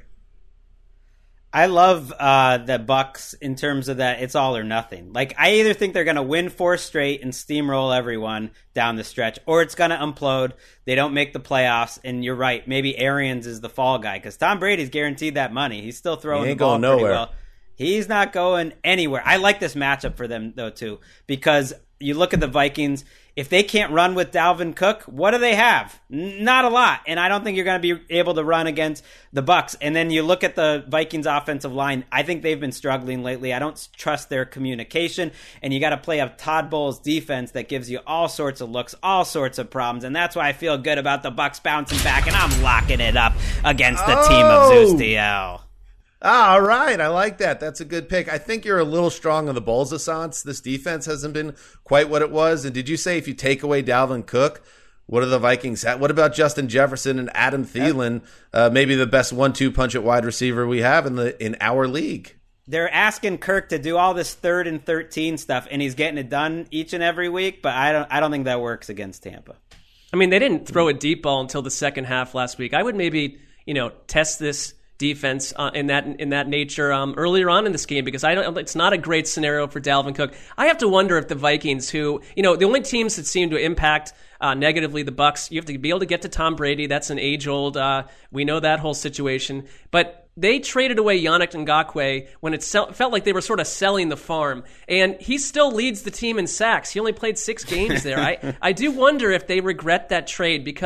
I love the Bucks in terms of that it's all or nothing. Like, I either think they're going to win 4 straight and steamroll everyone down the stretch, or it's going to implode. They don't make the playoffs, and you're right. Maybe Arians is the fall guy because Tom Brady's guaranteed that money. He's still throwing the ball pretty well. He's not going anywhere. I like this matchup for them, though, too, because you look at the Vikings. If they can't run with Dalvin Cook, what do they have? Not a lot. And I don't think you're going to be able to run against the Bucs. And then you look at the Vikings offensive line. I think they've been struggling lately. I don't trust their communication. And you got to play a Todd Bowles defense that gives you all sorts of looks, all sorts of problems. And that's why I feel good about the Bucs bouncing back. And I'm locking it up against the team of Zeus DL. All right. I like that. That's a good pick. I think you're a little strong on the Bulls assance. This defense hasn't been quite what it was. And did you say if you take away Dalvin Cook, what are the Vikings at? What about Justin Jefferson and Adam Thielen? Maybe the best 1-2 punch at wide receiver we have in our league. They're asking Kirk to do all this 3rd and 13 stuff, and he's getting it done each and every week. But I don't think that works against Tampa. I mean, they didn't throw a deep ball until the second half last week. I would maybe test this defense in that nature earlier on in this game because it's not a great scenario for Dalvin Cook. I have to wonder if the Vikings, who the only teams that seem to impact negatively the Bucs, you have to be able to get to Tom Brady. That's an age-old. We know that whole situation, but they traded away Yannick Ngakoue when it felt like they were sort of selling the farm, and he still leads the team in sacks. He only played 6 games there. I do wonder if they regret that trade because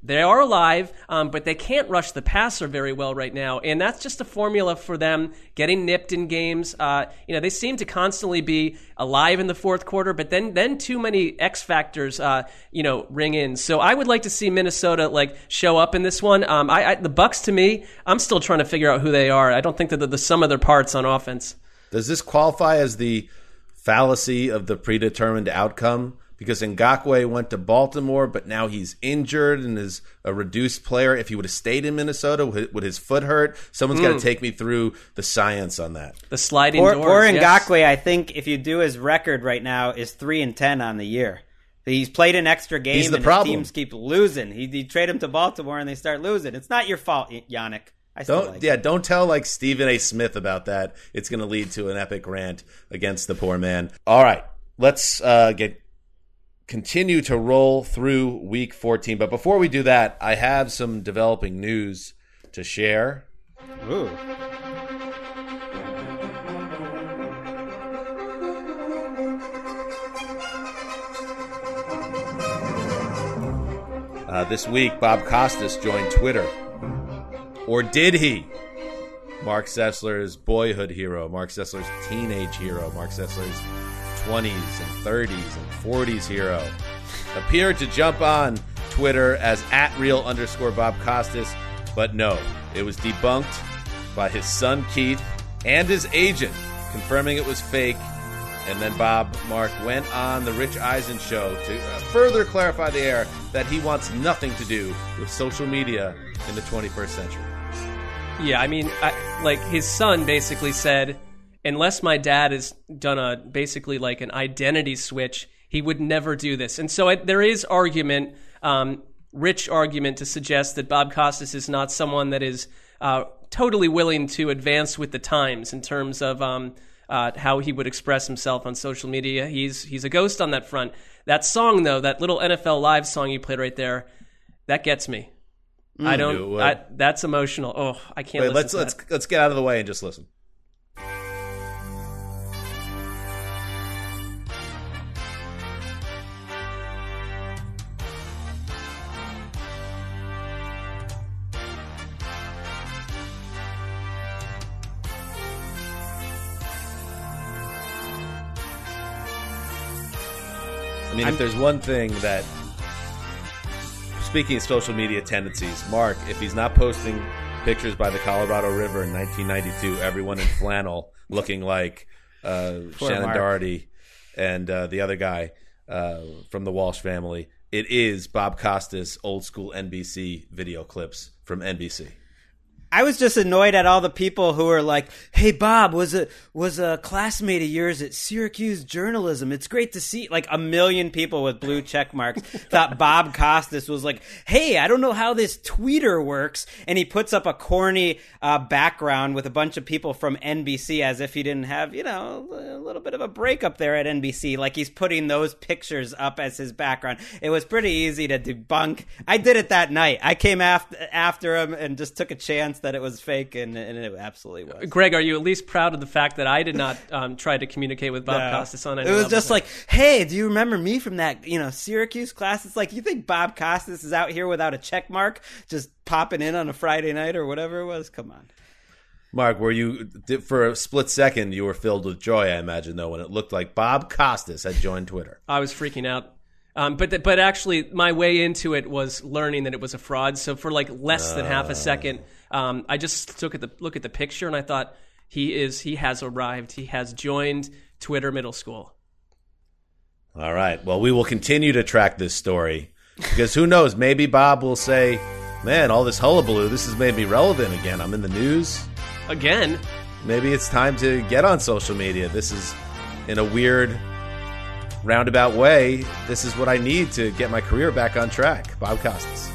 They are alive, but they can't rush the passer very well right now, and that's just a formula for them getting nipped in games. They seem to constantly be alive in the fourth quarter, but then too many X factors, ring in. So I would like to see Minnesota show up in this one. The Bucks, to me, I'm still trying to figure out who they are. I don't think that they're the sum of their parts on offense. Does this qualify as the fallacy of the predetermined outcome? Because Ngakoue went to Baltimore, but now he's injured and is a reduced player. If he would have stayed in Minnesota, would his foot hurt? Someone's got to take me through the science on that. The sliding doors. Or Ngakoue, yes. I think if you do his record right now, is 3-10 on the year. He's played an extra game, He's the and problem. his teams keep losing. He trade him to Baltimore, and they start losing. It's not your fault, Yannick. Don't tell Stephen A. Smith about that. It's going to lead to an epic rant against the poor man. All right, let's continue to roll through Week 14. But before we do that, I have some developing news to share. Ooh. This week, Bob Costas joined Twitter. Or did he? Mark Sessler's boyhood hero, Mark Sessler's teenage hero, Mark Sessler's 20s and 30s and 40s hero, appeared to jump on Twitter as @real_Bob Costas, but no, it was debunked by his son Keith and his agent, confirming it was fake. And then Mark went on the Rich Eisen show to further clarify the air that he wants nothing to do with social media in the 21st century. Yeah, I mean, his son basically said, unless my dad has done an identity switch, he would never do this. And so there is argument, rich argument, to suggest that Bob Costas is not someone that is totally willing to advance with the times in terms of how he would express himself on social media. He's a ghost on that front. That song, though, that little NFL Live song you played right there, that gets me. That's emotional. Oh, I can't. Let's get out of the way and just listen. I mean, if there's one thing that, speaking of social media tendencies, Mark, if he's not posting pictures by the Colorado River in 1992, everyone in flannel looking like Shannon Doherty and the other guy from the Walsh family, it is Bob Costas' old school NBC video clips from NBC. I was just annoyed at all the people who were like, "Hey, Bob was a classmate of yours at Syracuse journalism. It's great to see." Like a million people with blue check marks thought Bob Costas was like, "Hey, I don't know how this tweeter works," and he puts up a corny background with a bunch of people from NBC as if he didn't have, a little bit of a breakup there at NBC. Like he's putting those pictures up as his background. It was pretty easy to debunk. I did it that night. I came after him and just took a chance that it was fake, and it absolutely was. Greg, are you at least proud of the fact that I did not try to communicate with Bob Costas on any level? It was just like, "Hey, do you remember me from that Syracuse class?" It's like, you think Bob Costas is out here without a check mark, just popping in on a Friday night or whatever it was? Come on. Mark, were you, for a split second, you were filled with joy, I imagine, though, when it looked like Bob Costas had joined Twitter? I was freaking out. But actually, my way into it was learning that it was a fraud. So for less than half a second, I just took a look at the picture and I thought, he has arrived. He has joined Twitter Middle School. All right. Well, we will continue to track this story because who knows? Maybe Bob will say, "Man, all this hullabaloo, this has made me relevant again. I'm in the news again. Maybe it's time to get on social media. This is, in a weird, roundabout way, this is what I need to get my career back on track." Bob Costas.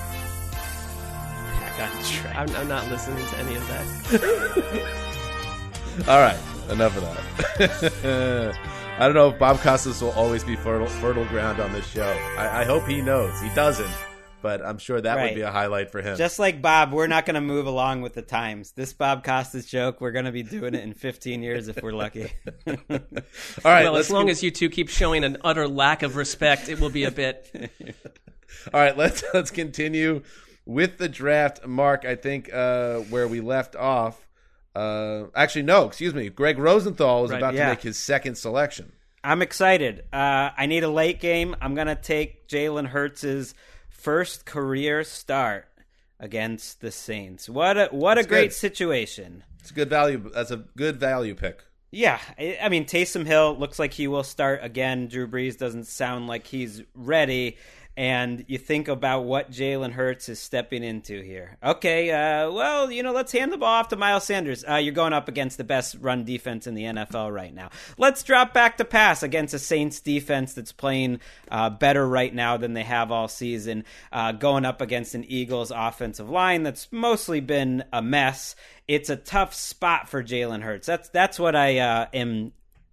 Back on track. I'm not listening to any of that. All right, enough of that. I don't know if Bob Costas will always be fertile ground on this show. I hope he knows. He doesn't, but I'm sure that would be a highlight for him. Just like Bob, we're not going to move along with the times. This Bob Costas joke, we're going to be doing it in 15 years if we're lucky. All right. Well, as long as you two keep showing an utter lack of respect, it will be a bit. All right, let's continue with the draft. Mark, I think where we left off. Actually, no, excuse me. Greg Rosenthal is about to make his second selection. I'm excited. I need a late game. I'm going to take Jalen Hurts' first career start against the Saints. What a great situation. It's a good value. That's a good value pick. Yeah, I mean, Taysom Hill looks like he will start again. Drew Brees doesn't sound like he's ready. And you think about what Jalen Hurts is stepping into here. Okay, let's hand the ball off to Miles Sanders. You're going up against the best run defense in the NFL right now. Let's drop back to pass against a Saints defense that's playing better right now than they have all season. Going up against an Eagles offensive line that's mostly been a mess. It's a tough spot for Jalen Hurts. That's what I am,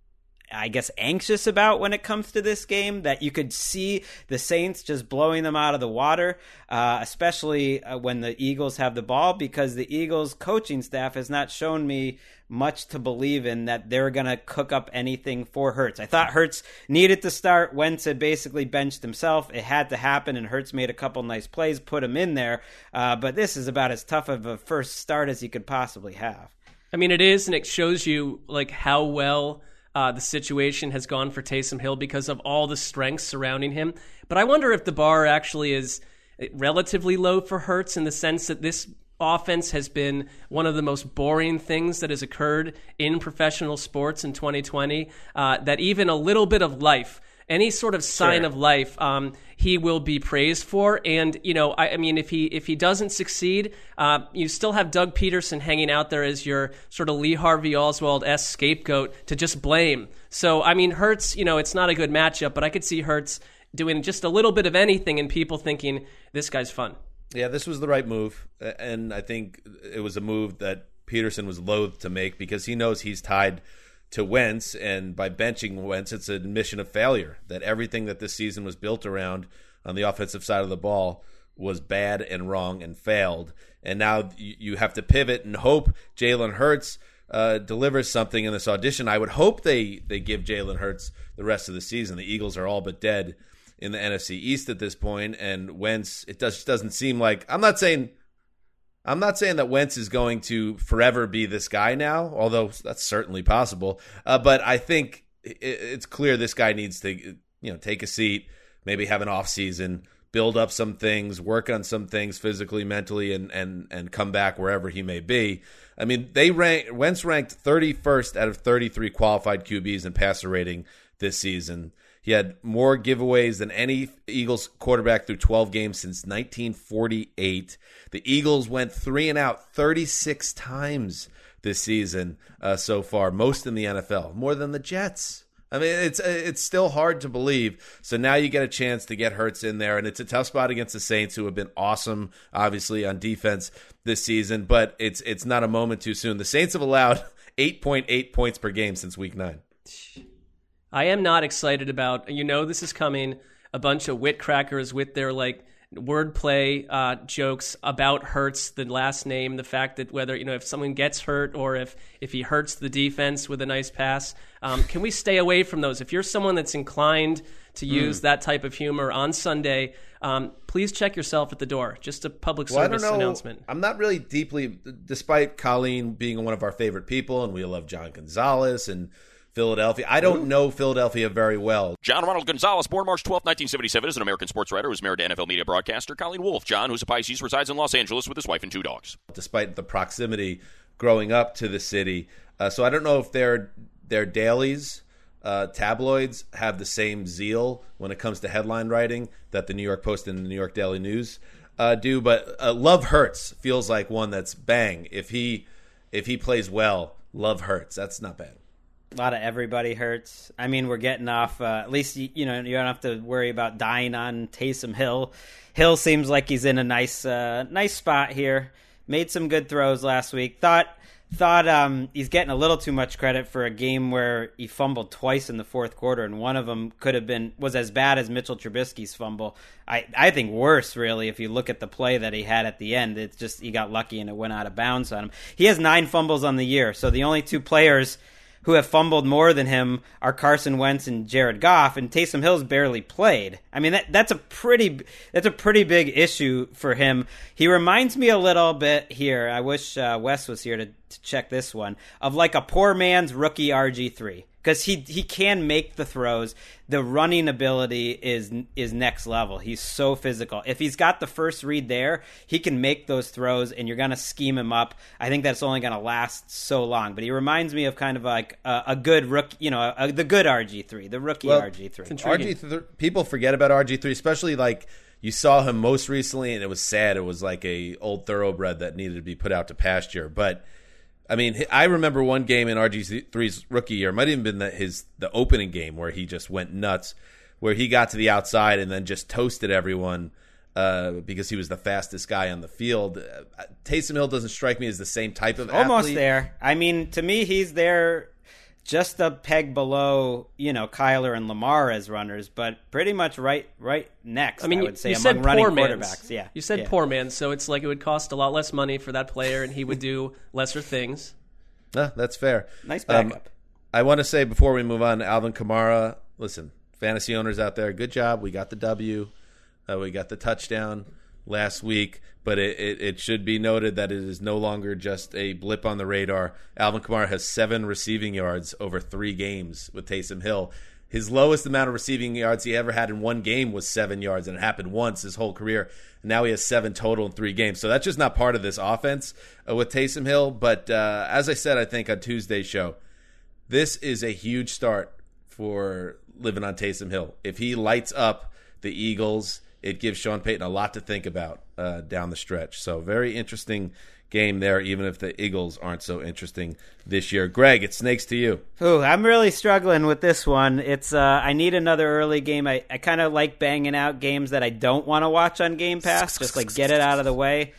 I guess, anxious about when it comes to this game, that you could see the Saints just blowing them out of the water, especially when the Eagles have the ball, because the Eagles coaching staff has not shown me much to believe in that they're going to cook up anything for Hurts. I thought Hurts needed to start. Wentz had basically benched himself. It had to happen, and Hurts made a couple nice plays, put him in there. But this is about as tough of a first start as you could possibly have. I mean, it is, and it shows you like how well the situation has gone for Taysom Hill because of all the strengths surrounding him. But I wonder if the bar actually is relatively low for Hurts, in the sense that this offense has been one of the most boring things that has occurred in professional sports in 2020, that even a little bit of life, any sort of sign of life, he will be praised for. And, I mean, if he doesn't succeed, you still have Doug Peterson hanging out there as your sort of Lee Harvey Oswald-esque scapegoat to just blame. So, I mean, Hurts, it's not a good matchup, but I could see Hurts doing just a little bit of anything and people thinking, this guy's fun. Yeah, this was the right move, and I think it was a move that Peterson was loath to make because he knows he's tied to Wentz, and by benching Wentz, it's an admission of failure, that everything that this season was built around on the offensive side of the ball was bad and wrong and failed. And now you have to pivot and hope Jalen Hurts delivers something in this audition. I would hope they give Jalen Hurts the rest of the season. The Eagles are all but dead in the NFC East at this point, and Wentz, it just doesn't seem like, I'm not saying that Wentz is going to forever be this guy now, although that's certainly possible. But I think it's clear this guy needs to, take a seat, maybe have an off season, build up some things, work on some things physically, mentally, and come back wherever he may be. I mean, Wentz ranked 31st out of 33 qualified QBs in passer rating this season. He had more giveaways than any Eagles quarterback through 12 games since 1948. The Eagles went 3 and out 36 times this season so far, most in the NFL, more than the Jets. I mean, it's still hard to believe. So now you get a chance to get Hurts in there, and it's a tough spot against the Saints, who have been awesome, obviously, on defense this season, but it's not a moment too soon. The Saints have allowed 8.8 points per game since Week 9. I am not excited about, this is coming, a bunch of wit crackers with their wordplay jokes about Hurts, the last name, the fact that whether, if someone gets hurt or if he hurts the defense with a nice pass. Can we stay away from those? If you're someone that's inclined to use that type of humor on Sunday, please check yourself at the door. Just a public service announcement. I'm not really deeply, despite Colleen being one of our favorite people, and we love John Gonzalez and Philadelphia. I don't know Philadelphia very well. John Ronald Gonzalez, born March 12, 1977, is an American sports writer who is married to NFL media broadcaster Colleen Wolfe. John, who's a Pisces, resides in Los Angeles with his wife and 2 dogs. Despite the proximity growing up to the city. So I don't know if their dailies, tabloids, have the same zeal when it comes to headline writing that the New York Post and the New York Daily News do. But Love Hurts feels like one that's bang. If he plays well, Love Hurts. That's not bad. A lot of everybody hurts. I mean, we're getting off. At least you don't have to worry about dying on Taysom Hill. Hill seems like he's in a nice spot here. Made some good throws last week. Thought he's getting a little too much credit for a game where he fumbled twice in the fourth quarter, and one of them was as bad as Mitchell Trubisky's fumble. I think worse, really, if you look at the play that he had at the end. It's just he got lucky and it went out of bounds on him. He has 9 fumbles on the year, so the only 2 players who have fumbled more than him are Carson Wentz and Jared Goff, and Taysom Hill's barely played. I mean, that's a pretty big issue for him. He reminds me a little bit here. I wish Wes was here to check this one, of like a poor man's rookie RG3. Because he can make the throws. The running ability is next level. He's so physical. If he's got the first read there, he can make those throws, and you're going to scheme him up. I think that's only going to last so long. But he reminds me of kind of like a good rookie, the good RG3, the rookie RG3. People forget about RG3, especially like you saw him most recently, and it was sad. It was like a old thoroughbred that needed to be put out to pasture. But I mean, I remember one game in RG3's rookie year, it might have even been the opening game where he just went nuts, where he got to the outside and then just toasted everyone because he was the fastest guy on the field. Taysom Hill doesn't strike me as the same type of athlete. Almost there. I mean, to me, he's there just a peg below, Kyler and Lamar as runners, but pretty much right next. I mean, I would say among running quarterbacks. Yeah, you said poor man, so it's like it would cost a lot less money for that player, and he would do lesser things. That's fair. Nice backup. I want to say before we move on, Alvin Kamara. Listen, fantasy owners out there, good job. We got the W. We got the touchdown last week. But it should be noted that it is no longer just a blip on the radar. Alvin Kamara has 7 receiving yards over 3 games with Taysom Hill. His lowest amount of receiving yards he ever had in one game was 7 yards, and it happened once his whole career. Now he has 7 total in 3 games. So that's just not part of this offense with Taysom Hill. But as I said, I think on Tuesday's show, this is a huge start for living on Taysom Hill. If he lights up the Eagles, it gives Sean Payton a lot to think about down the stretch. So very interesting game there, even if the Eagles aren't so interesting this year. Greg, it snakes to you. Ooh, I'm really struggling with this one. It's I need another early game. I kind of like banging out games that I don't want to watch on Game Pass, just like get it out of the way.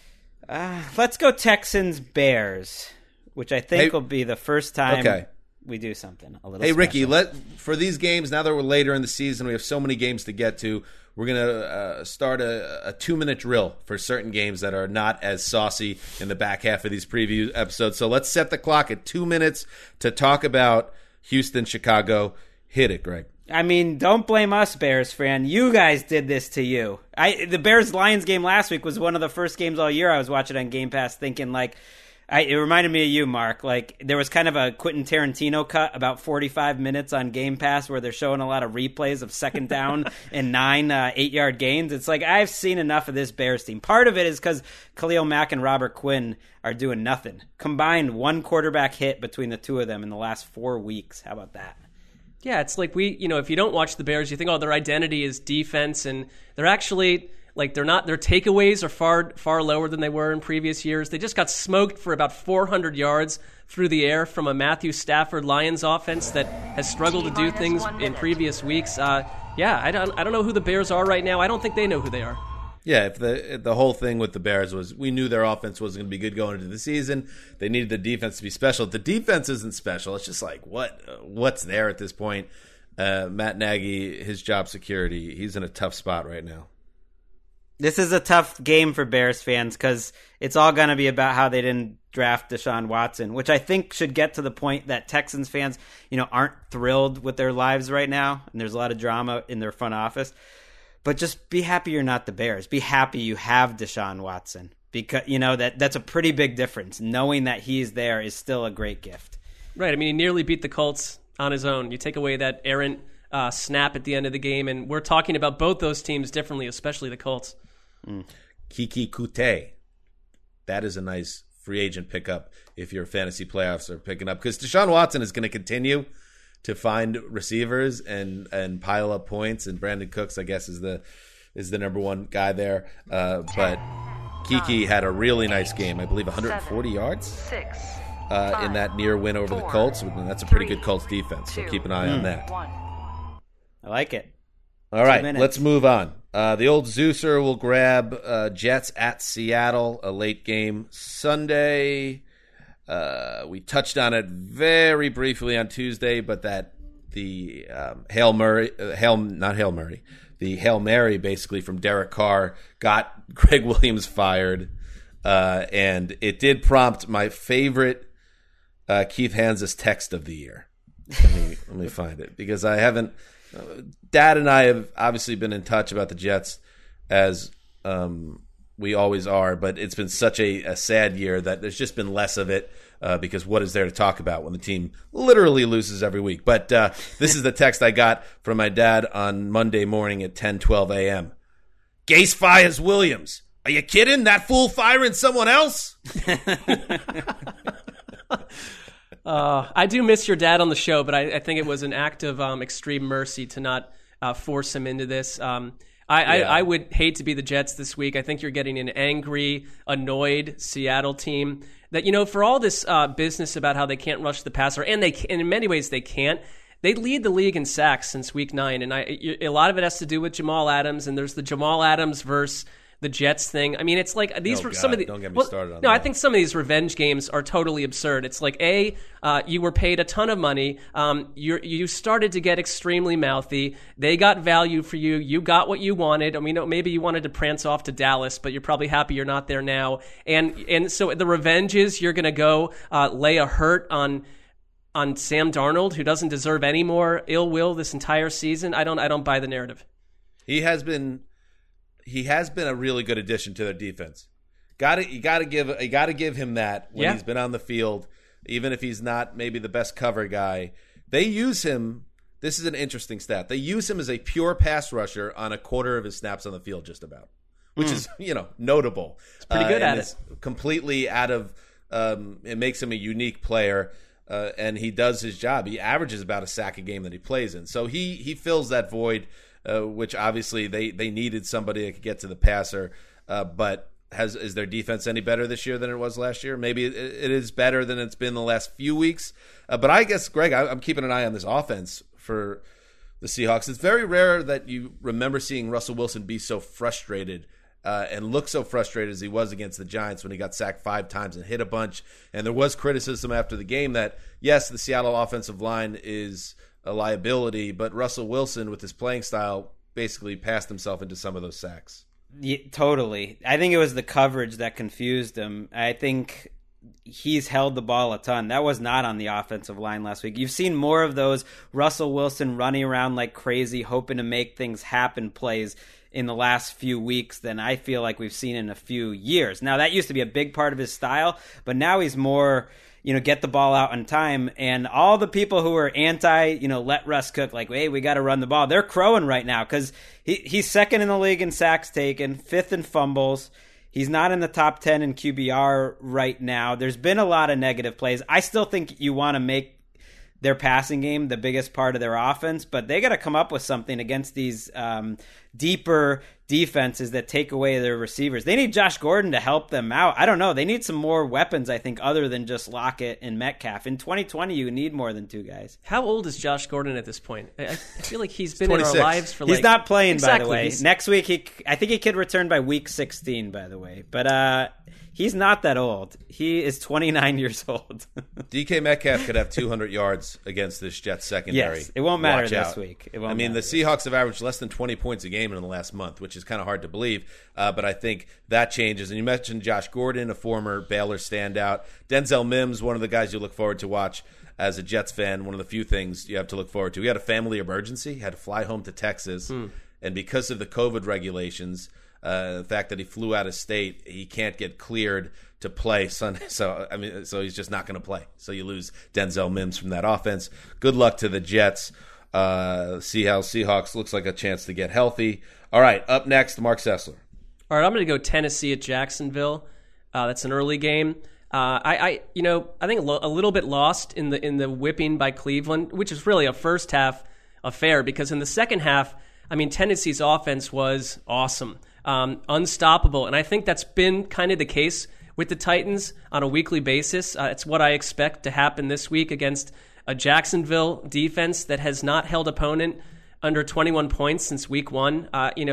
Let's go Texans-Bears, which I think will be the first time we do something a little special. Ricky, for these games, now that we're later in the season, we have so many games to get to, we're going to start a 2-minute drill for certain games that are not as saucy in the back half of these preview episodes. So let's set the clock at 2 minutes to talk about Houston, Chicago. Hit it, Greg. I mean, don't blame us, Bears fan. You guys did this to you. The Bears-Lions game last week was one of the first games all year I was watching on Game Pass thinking, like, it reminded me of you, Mark. Like, there was kind of a Quentin Tarantino cut about 45 minutes on Game Pass where they're showing a lot of replays of second down and 9 8-yard gains. It's like, I've seen enough of this Bears team. Part of it is because Khalil Mack and Robert Quinn are doing nothing. Combined 1 quarterback hit between the two of them in the last 4 weeks. How about that? Yeah, it's like if you don't watch the Bears, you think, their identity is defense, and they're actually... Like, they're not, their takeaways are far lower than they were in previous years. They just got smoked for about 400 yards through the air from a Matthew Stafford Lions offense that has struggled to do things in previous weeks. I don't know who the Bears are right now. I don't think they know who they are. Yeah, if the whole thing with the Bears was we knew their offense wasn't going to be good going into the season. They needed the defense to be special. The defense isn't special. It's just like what's there at this point. Matt Nagy, his job security, he's in a tough spot right now. This is a tough game for Bears fans because it's all going to be about how they didn't draft Deshaun Watson, which I think should get to the point that Texans fans, aren't thrilled with their lives right now, and there's a lot of drama in their front office. But just be happy you're not the Bears. Be happy you have Deshaun Watson because that's a pretty big difference. Knowing that he's there is still a great gift. Right. I mean, he nearly beat the Colts on his own. You take away that errant snap at the end of the game, and we're talking about both those teams differently, especially the Colts. Kiki Kute. That is a nice free agent pickup if your fantasy playoffs are picking up, because Deshaun Watson is going to continue to find receivers and pile up points, and Brandon Cooks, I guess, is the number one guy there. But Kiki had a really nice game. I believe 140 yards in that near win over the Colts. And that's a pretty good Colts defense, so keep an eye on that. I like it. All right, let's move on. The old Zeuser will grab Jets at Seattle, a late game Sunday. We touched on it very briefly on Tuesday, but the Hail Mary basically from Derek Carr got Greg Williams fired, and it did prompt my favorite Keith Hans's text of the year. Let me find it, because I haven't. Dad and I have obviously been in touch about the Jets, as we always are, but it's been such a sad year that there's just been less of it, because what is there to talk about when the team literally loses every week? But this is the text I got from my dad on Monday morning at 10:12 a.m. Gase fires Williams. Are you kidding? That fool firing someone else? I do miss your dad on the show, but I think it was an act of extreme mercy to not force him into this. I would hate to be the Jets this week. I think you're getting an angry, annoyed Seattle team that, for all this business about how they can't rush the passer, and in many ways they can't. They lead the league in sacks since week 9, and a lot of it has to do with Jamal Adams, and there's the Jamal Adams versus the Jets thing. I mean, it's like these were some of the. Don't get me started on that. I think some of these revenge games are totally absurd. It's like, you were paid a ton of money. You started to get extremely mouthy. They got value for you. You got what you wanted. I mean, maybe you wanted to prance off to Dallas, but you're probably happy you're not there now. And so the revenge is you're going to go lay a hurt on Sam Darnold, who doesn't deserve any more ill will this entire season. I don't buy the narrative. He has been a really good addition to their defense. You got to give him that when he's been on the field, even if he's not maybe the best cover guy. They use him. This is an interesting stat. They use him as a pure pass rusher on a quarter of his snaps on the field, just about, which is notable. It's pretty good at it. Completely out of. It makes him a unique player. And he does his job. He averages about a sack a game that he plays in. So he fills that void, which obviously they needed somebody that could get to the passer. But is their defense any better this year than it was last year? Maybe it is better than it's been the last few weeks. But I guess, Greg, I'm keeping an eye on this offense for the Seahawks. It's very rare that you remember seeing Russell Wilson be so frustrated and look so frustrated as he was against the Giants when he got sacked 5 times and hit a bunch. And there was criticism after the game that, yes, the Seattle offensive line is a liability, but Russell Wilson, with his playing style, basically passed himself into some of those sacks. Yeah, totally. I think it was the coverage that confused him. I think he's held the ball a ton. That was not on the offensive line last week. You've seen more of those Russell Wilson running around like crazy, hoping to make things happen plays in the last few weeks than I feel like we've seen in a few years. Now, that used to be a big part of his style, but now he's more, get the ball out on time. And all the people who are anti, let Russ cook, like, hey, we got to run the ball, they're crowing right now because he's second in the league in sacks taken, 5th in fumbles. He's not in the top 10 in QBR right now. There's been a lot of negative plays. I still think you want to make their passing game the biggest part of their offense, but they got to come up with something against these deeper defenses that take away their receivers. They need Josh Gordon to help them out. I don't know. They need some more weapons, I think, other than just Lockett and Metcalf. In 2020, you need more than 2 guys. How old is Josh Gordon at this point? I feel like he's been in our lives for He's not playing, by the way. Next week, I think he could return by week 16, by the way. But he's not that old. He is 29 years old. DK Metcalf could have 200 yards against this Jets secondary. Yes, it won't matter this week. The Seahawks have averaged less than 20 points a game in the last month, which is kind of hard to believe. But I think that changes. And you mentioned Josh Gordon, a former Baylor standout. Denzel Mims, one of the guys you look forward to watch as a Jets fan. One of the few things you have to look forward to. He had a family emergency, had to fly home to Texas. And because of the COVID regulations, the fact that he flew out of state, he can't get cleared to play Sunday. So he's just not going to play. So you lose Denzel Mims from that offense. Good luck to the Jets. See how Seahawks looks like a chance to get healthy. All right, up next, Mark Sessler. All right, I'm going to go Tennessee at Jacksonville. That's an early game. I think a little bit lost in the whipping by Cleveland, which is really a first half affair, because in the second half, Tennessee's offense was awesome. Unstoppable. And I think that's been kind of the case with the Titans on a weekly basis. It's what I expect to happen this week against a Jacksonville defense that has not held opponent under 21 points since week 1.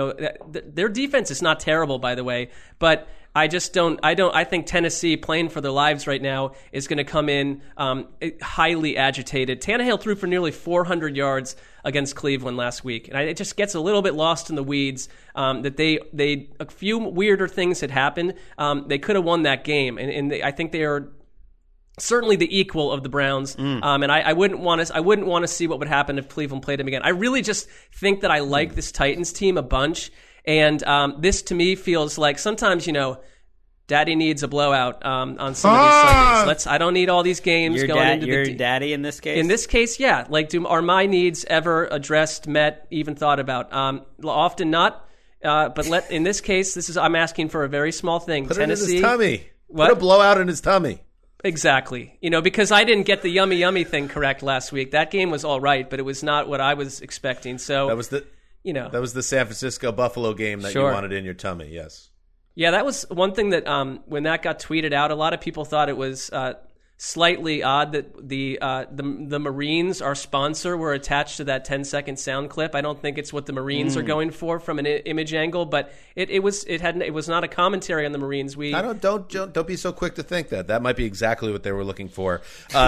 Their defense is not terrible, by the way, but I think Tennessee, playing for their lives right now, is going to come in highly agitated. Tannehill threw for nearly 400 yards against Cleveland last week, and it just gets a little bit lost in the weeds that a few weirder things had happened. They could have won that game, and I think they are certainly the equal of the Browns. And I wouldn't want to see what would happen if Cleveland played them again. I really just think that I like this Titans team a bunch. And this to me feels like sometimes, Daddy needs a blowout on some of these Sundays. I don't need all these games going into the daddy in this case. In this case, yeah. Like, are my needs ever addressed, met, even thought about? Often not. But in this case, I'm asking for a very small thing. Put Tennessee, it in his tummy. What? Put a blowout in his tummy. Exactly. Because I didn't get the yummy thing correct last week. That game was all right, but it was not what I was expecting. So that was the San Francisco Buffalo game that you wanted in your tummy. Yes. Yeah, that was one thing that when that got tweeted out, a lot of people thought it was slightly odd that the Marines, our sponsor, were attached to that 10-second sound clip. I don't think it's what the Marines are going for from an image angle, but it was not a commentary on the Marines. Don't be so quick to think that might be exactly what they were looking for.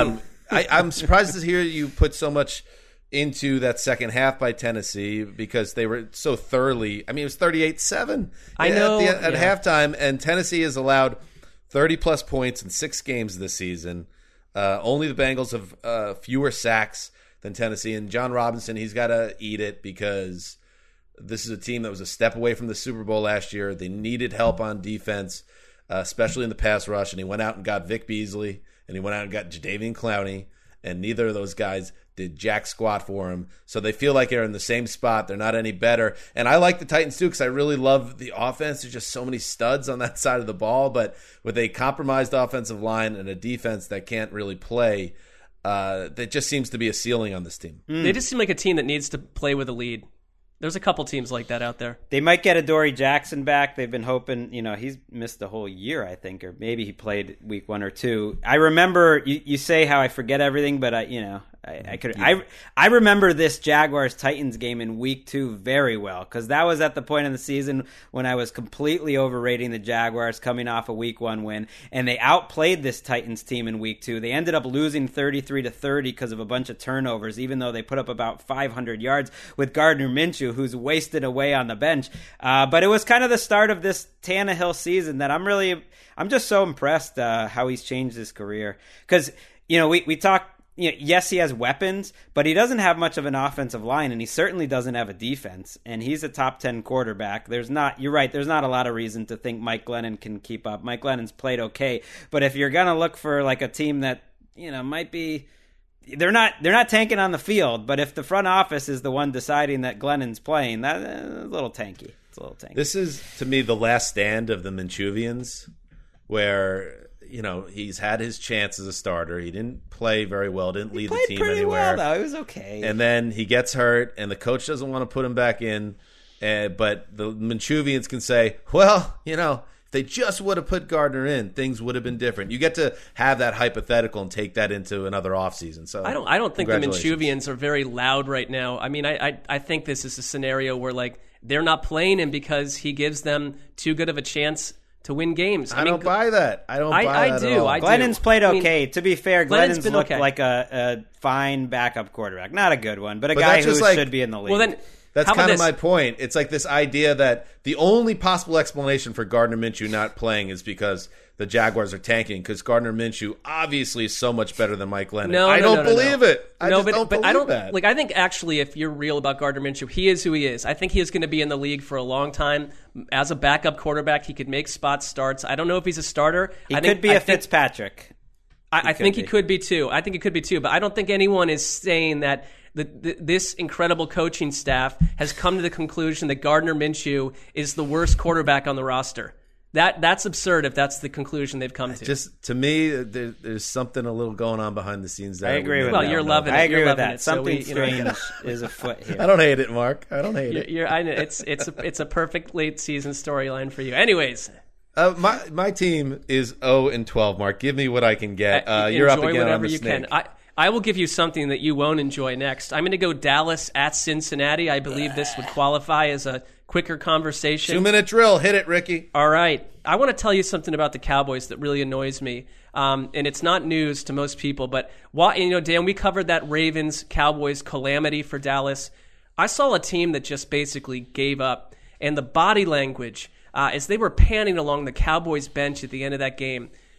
I'm surprised to hear you put so much into that second half by Tennessee because they were so thoroughly. I mean, it was 38-7 at halftime, and Tennessee has allowed 30-plus points in 6 games this season. Only the Bengals have fewer sacks than Tennessee, and John Robinson, he's got to eat it because this is a team that was a step away from the Super Bowl last year. They needed help on defense, especially in the pass rush, and he went out and got Vic Beasley, and he went out and got Jadeveon Clowney, and neither of those guys did jack squat for him. So they feel like they're in the same spot. They're not any better. And I like the Titans too because I really love the offense. There's just so many studs on that side of the ball. But with a compromised offensive line and a defense that can't really play, that just seems to be a ceiling on this team. They just seem like a team that needs to play with a lead. There's a couple teams like that out there. They might get Adoree Jackson back. They've been hoping, he's missed the whole year, I think, or maybe he played week 1 or 2. I remember you say how I forget everything, but I remember this Jaguars-Titans game in week 2 very well because that was at the point in the season when I was completely overrating the Jaguars coming off a week 1 win, and they outplayed this Titans team in week 2. They ended up losing 33-30 because of a bunch of turnovers, even though they put up about 500 yards with Gardner Minshew, who's wasted away on the bench. But it was kind of the start of this Tannehill season that I'm just so impressed how he's changed his career. Because, we talk, yes, he has weapons, but he doesn't have much of an offensive line, and he certainly doesn't have a defense. And he's a top 10 quarterback. You're right, there's not a lot of reason to think Mike Glennon can keep up. Mike Glennon's played okay, but if you're going to look for like a team that, might be... They're not tanking on the field, but if the front office is the one deciding that Glennon's playing, that's a little tanky. It's a little tanky. This is, to me, the last stand of the Minchuvians, where he's had his chance as a starter. He didn't play very well. Didn't lead the team anywhere. He played pretty well, though. It was okay. And then he gets hurt, and the coach doesn't want to put him back in. But the Minchuvians can say, well, if they just would have put Gardner in, things would have been different. You get to have that hypothetical and take that into another offseason. So I don't think the Minchuvians are very loud right now. I mean, I think this is a scenario where they're not playing him because he gives them too good of a chance to win games. I don't buy that. I don't buy that at all. Glennon's played okay. To be fair, Glennon's looked like a fine backup quarterback. Not a good one, but a guy who should be in the league. Well, then, that's kind of my point. It's like this idea that the only possible explanation for Gardner Minshew not playing is because the Jaguars are tanking, because Gardner Minshew obviously is so much better than Mike Glennon. I don't believe it. I don't believe that. I think actually, if you're real about Gardner Minshew, he is who he is. I think he is going to be in the league for a long time. As a backup quarterback, he could make spot starts. I don't know if he's a starter. He could be a Fitzpatrick. I think he could be too. I think he could be too. But I don't think anyone is saying that this incredible coaching staff has come to the conclusion that Gardner Minshew is the worst quarterback on the roster. That's absurd if that's the conclusion they've come to. Just to me, there's something a little going on behind the scenes there. I agree with that. Well, you're loving it. I agree with that. Something strange is afoot here. I don't hate it, Mark. I don't hate it. I know it's a perfect late season storyline for you. Anyways. My team is 0-12, Mark. Give me what I can get. You're up again on the snake. I will give you something that you won't enjoy next. I'm going to go Dallas at Cincinnati. I believe this would qualify as a quicker conversation. 2-minute drill. Hit it, Ricky. All right. I want to tell you something about the Cowboys that really annoys me. And it's not news to most people, but Dan, we covered that Ravens-Cowboys calamity for Dallas. I saw a team that just basically gave up, and the body language as they were panning along the Cowboys bench at the end of that game,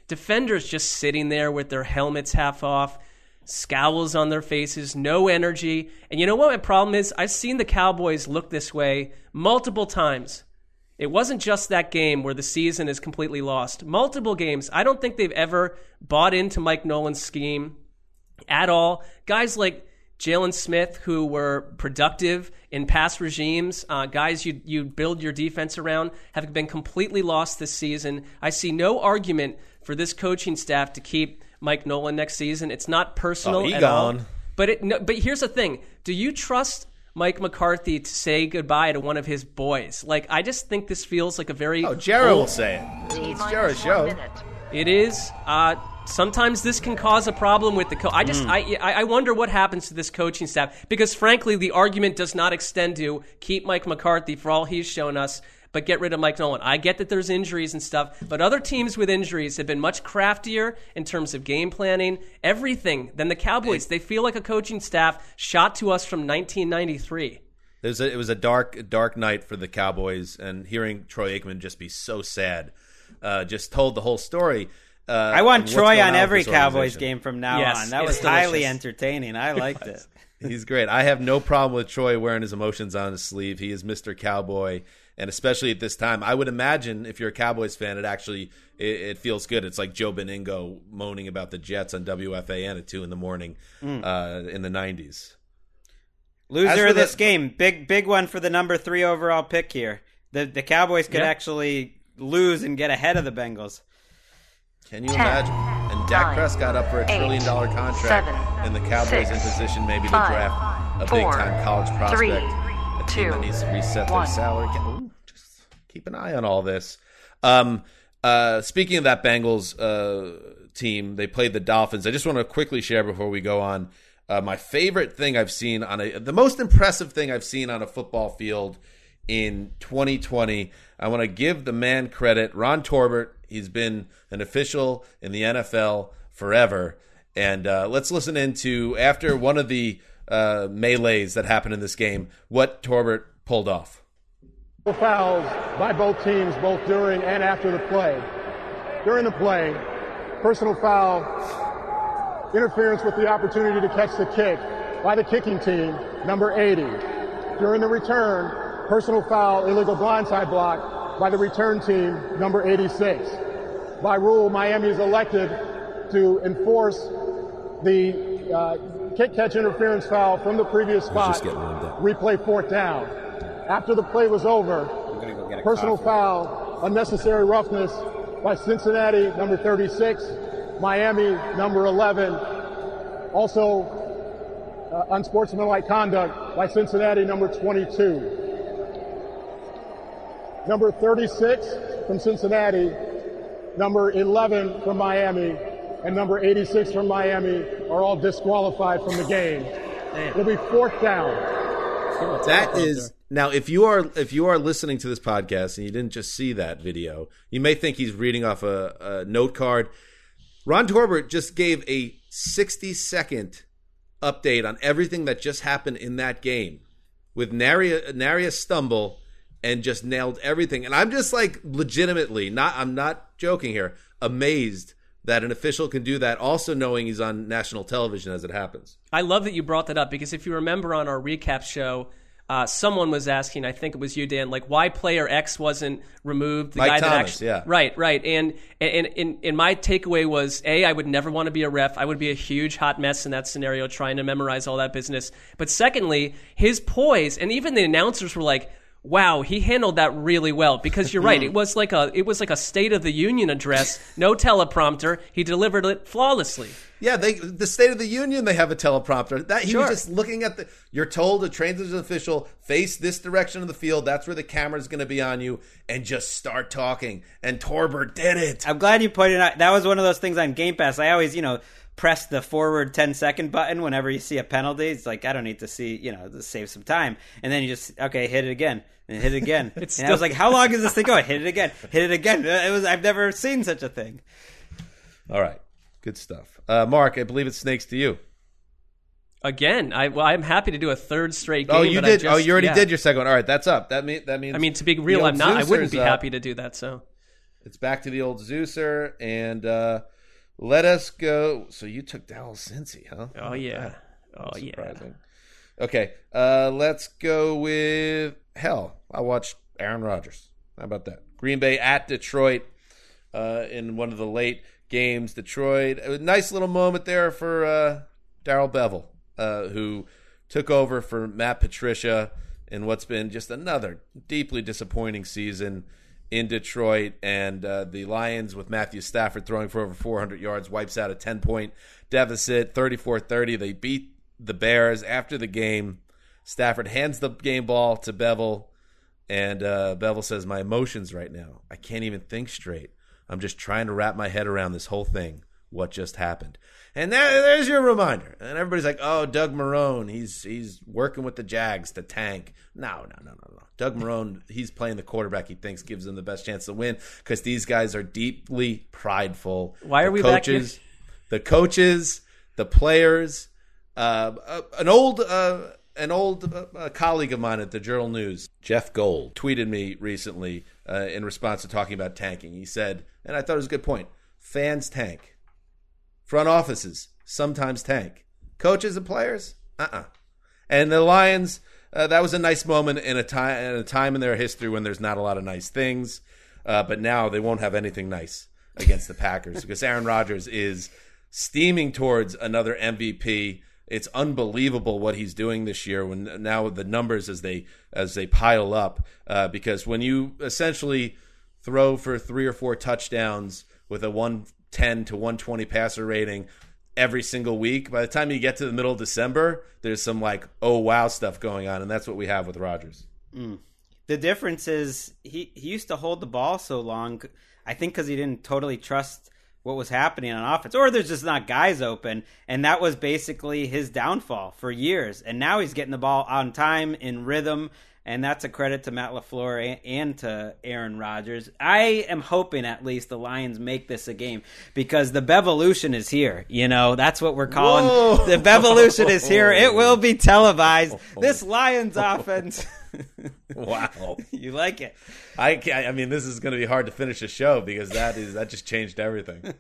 defenders just sitting there with their helmets half off, scowls on their faces, no energy. And you know what my problem is? I've seen the Cowboys look this way multiple times. It wasn't just that game where the season is completely lost. Multiple games. I don't think they've ever bought into Mike Nolan's scheme at all. Guys like Jalen Smith, who were productive in past regimes, guys you build your defense around, have been completely lost this season. I see no argument for this coaching staff to keep Mike Nolan next season. It's not personal at all. But here's the thing. Do you trust Mike McCarthy to say goodbye to one of his boys? Like, I just think this feels like a very... Oh, Jarrah will say it. It's Jarrah's show. It is. Sometimes this can cause a problem with the coach. I wonder what happens to this coaching staff, because frankly, the argument does not extend to keep Mike McCarthy for all he's shown us, but get rid of Mike Nolan. I get that there's injuries and stuff, but other teams with injuries have been much craftier in terms of game planning, everything, than the Cowboys. They feel like a coaching staff shot to us from 1993. It was a dark night for the Cowboys, and hearing Troy Aikman just be so sad just told the whole story. I want Troy on every Cowboys game from now on. That was highly entertaining. I liked it. He's great. I have no problem with Troy wearing his emotions on his sleeve. He is Mr. Cowboy, and especially at this time, I would imagine if you're a Cowboys fan, it feels good. It's like Joe Beningo moaning about the Jets on WFAN at 2 in the morning in the 90s. Loser of this game, big one for the number 3 overall pick here. The Cowboys could actually lose and get ahead of the Bengals. Can you imagine? And Dak Prescott up for $1 trillion contract, and the Cowboys in position maybe to draft a big-time college prospect, a team that needs to reset their salary. Just keep an eye on all this. Speaking of that Bengals team, they played the Dolphins. I just want to quickly share before we go on my favorite thing I've seen the most impressive thing I've seen on a football field in 2020. I want to give the man credit, Ron Torbert. He's been an official in the NFL forever. And let's listen into, after one of the melees that happened in this game, what Torbert pulled off. Fouls by both teams, both during and after the play. During the play, personal foul, interference with the opportunity to catch the kick by the kicking team, number 80. During the return, personal foul, illegal blindside block by the return team, number 86. By rule, Miami is elected to enforce the kick-catch interference foul from the previous spot, replay 4th down. After the play was over, personal foul, unnecessary roughness by Cincinnati, number 36, Miami, number 11. Also, unsportsmanlike conduct by Cincinnati, number 22. Number 36 from Cincinnati, number 11 from Miami, and number 86 from Miami are all disqualified from the game. It'll be 4th down. That is now. If you are listening to this podcast and you didn't just see that video, you may think he's reading off a note card. Ron Torbert just gave a 60-second update on everything that just happened in that game with nary a stumble, and just nailed everything. And I'm just like legitimately, I'm not joking here, amazed that an official can do that, also knowing he's on national television as it happens. I love that you brought that up, because if you remember on our recap show, someone was asking, I think it was you, Dan, like why player X wasn't removed. Mike Thomas, yeah. Right. And my takeaway was, I would never want to be a ref. I would be a huge hot mess in that scenario trying to memorize all that business. But secondly, his poise, and even the announcers were like, wow, he handled that really well, because you're right. It was like a State of the Union address, no teleprompter. He delivered it flawlessly. Yeah, the State of the Union, they have a teleprompter. He was just looking at you're told to train as an official, face this direction of the field. That's where the camera's going to be on you, and just start talking. And Torbert did it. I'm glad you pointed out. That was one of those things on Game Pass. I always, press the forward 10-second button whenever you see a penalty. It's like, I don't need to see, to save some time. And then you just, hit it again. And hit it again. I was like, how long is this thing going? Hit it again. Hit it again. I've never seen such a thing. All right. Good stuff. Mark, I believe it snakes to you. Again, I'm happy to do a third straight game. Oh, you did. You already did your second one. All right, that's up. That means. I mean, to be real, I'm not. I wouldn't be happy to do that. So. It's back to the old Zeuser, and let us go. So you took Dallas Cincy, huh? Oh, yeah. That's surprising. Okay, let's go with I watched Aaron Rodgers. How about that? Green Bay at Detroit in one of the late games. Detroit, a nice little moment there for Darrell Bevell, who took over for Matt Patricia in what's been just another deeply disappointing season in Detroit. And the Lions, with Matthew Stafford throwing for over 400 yards, wipes out a 10-point deficit, 34-30. They beat the Bears. After the game, Stafford hands the game ball to Bevell, and Bevell says, "My emotions right now, I can't even think straight. I'm just trying to wrap my head around this whole thing, what just happened." And there's your reminder. And everybody's like, "Oh, Doug Marrone, he's working with the Jags to tank." No. Doug Marrone, he's playing the quarterback he thinks gives them the best chance to win, because these guys are deeply prideful. Why are we back here? The coaches, the players, an old colleague of mine at the Journal News, Jeff Gold, tweeted me recently in response to talking about tanking. He said, and I thought it was a good point, fans tank. Front offices sometimes tank. Coaches and players, And the Lions, that was a nice moment in a time in their history when there's not a lot of nice things. But now they won't have anything nice against the Packers because Aaron Rodgers is steaming towards another MVP. It's unbelievable what he's doing this year. When now the numbers as they pile up, because when you essentially throw for 3 or 4 touchdowns with a 110 to 120 passer rating every single week, by the time you get to the middle of December, there's some like, oh wow stuff going on, and that's what we have with Rodgers. The difference is he used to hold the ball so long, I think because he didn't totally trust what was happening on offense, or there's just not guys open, and that was basically his downfall for years. And now he's getting the ball on time, in rhythm, and that's a credit to Matt LaFleur and to Aaron Rodgers. I am hoping at least the Lions make this a game, because the Bevolution is here. You know, that's what we're calling. Whoa. The Bevolution is here. It will be televised. This Lions offense. Wow. You like it. I mean, this is going to be hard to finish a show because that just changed everything.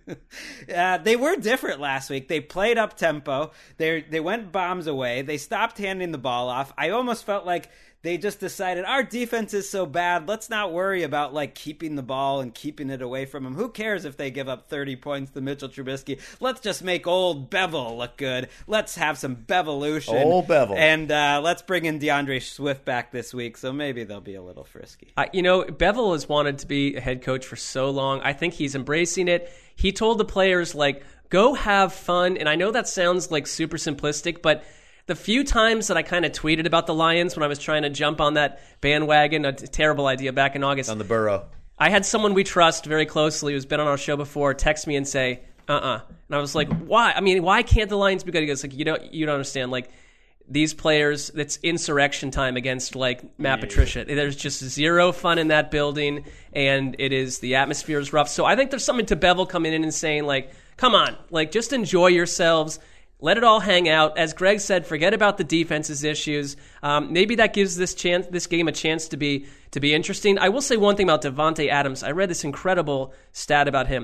They were different last week. They played up tempo. They went bombs away. They stopped handing the ball off. I almost felt like they just decided our defense is so bad, let's not worry about like keeping the ball and keeping it away from them. Who cares if they give up 30 points to Mitchell Trubisky? Let's just make old Bevell look good. Let's have some Bevolution. Old Bevell. And let's bring in DeAndre Swift back this week, so maybe they'll be a little frisky. Bevell has wanted to be a head coach for so long. I think he's embracing it. He told the players, like, go have fun. And I know that sounds like super simplistic, but the few times that I kind of tweeted about the Lions when I was trying to jump on that bandwagon, a terrible idea back in August. On the Burrow. I had someone we trust very closely who's been on our show before text me and say, And I was like, why? I mean, why can't the Lions be good? He goes, like, you don't understand. Like, these players, it's insurrection time against, like, Matt Patricia. There's just zero fun in that building, and the atmosphere is rough. So I think there's something to Bevell coming in and saying, like, come on, like, just enjoy yourselves. Let it all hang out. As Greg said, forget about the defense's issues. Maybe that gives this game a chance to be interesting. I will say one thing about Davante Adams. I read this incredible stat about him.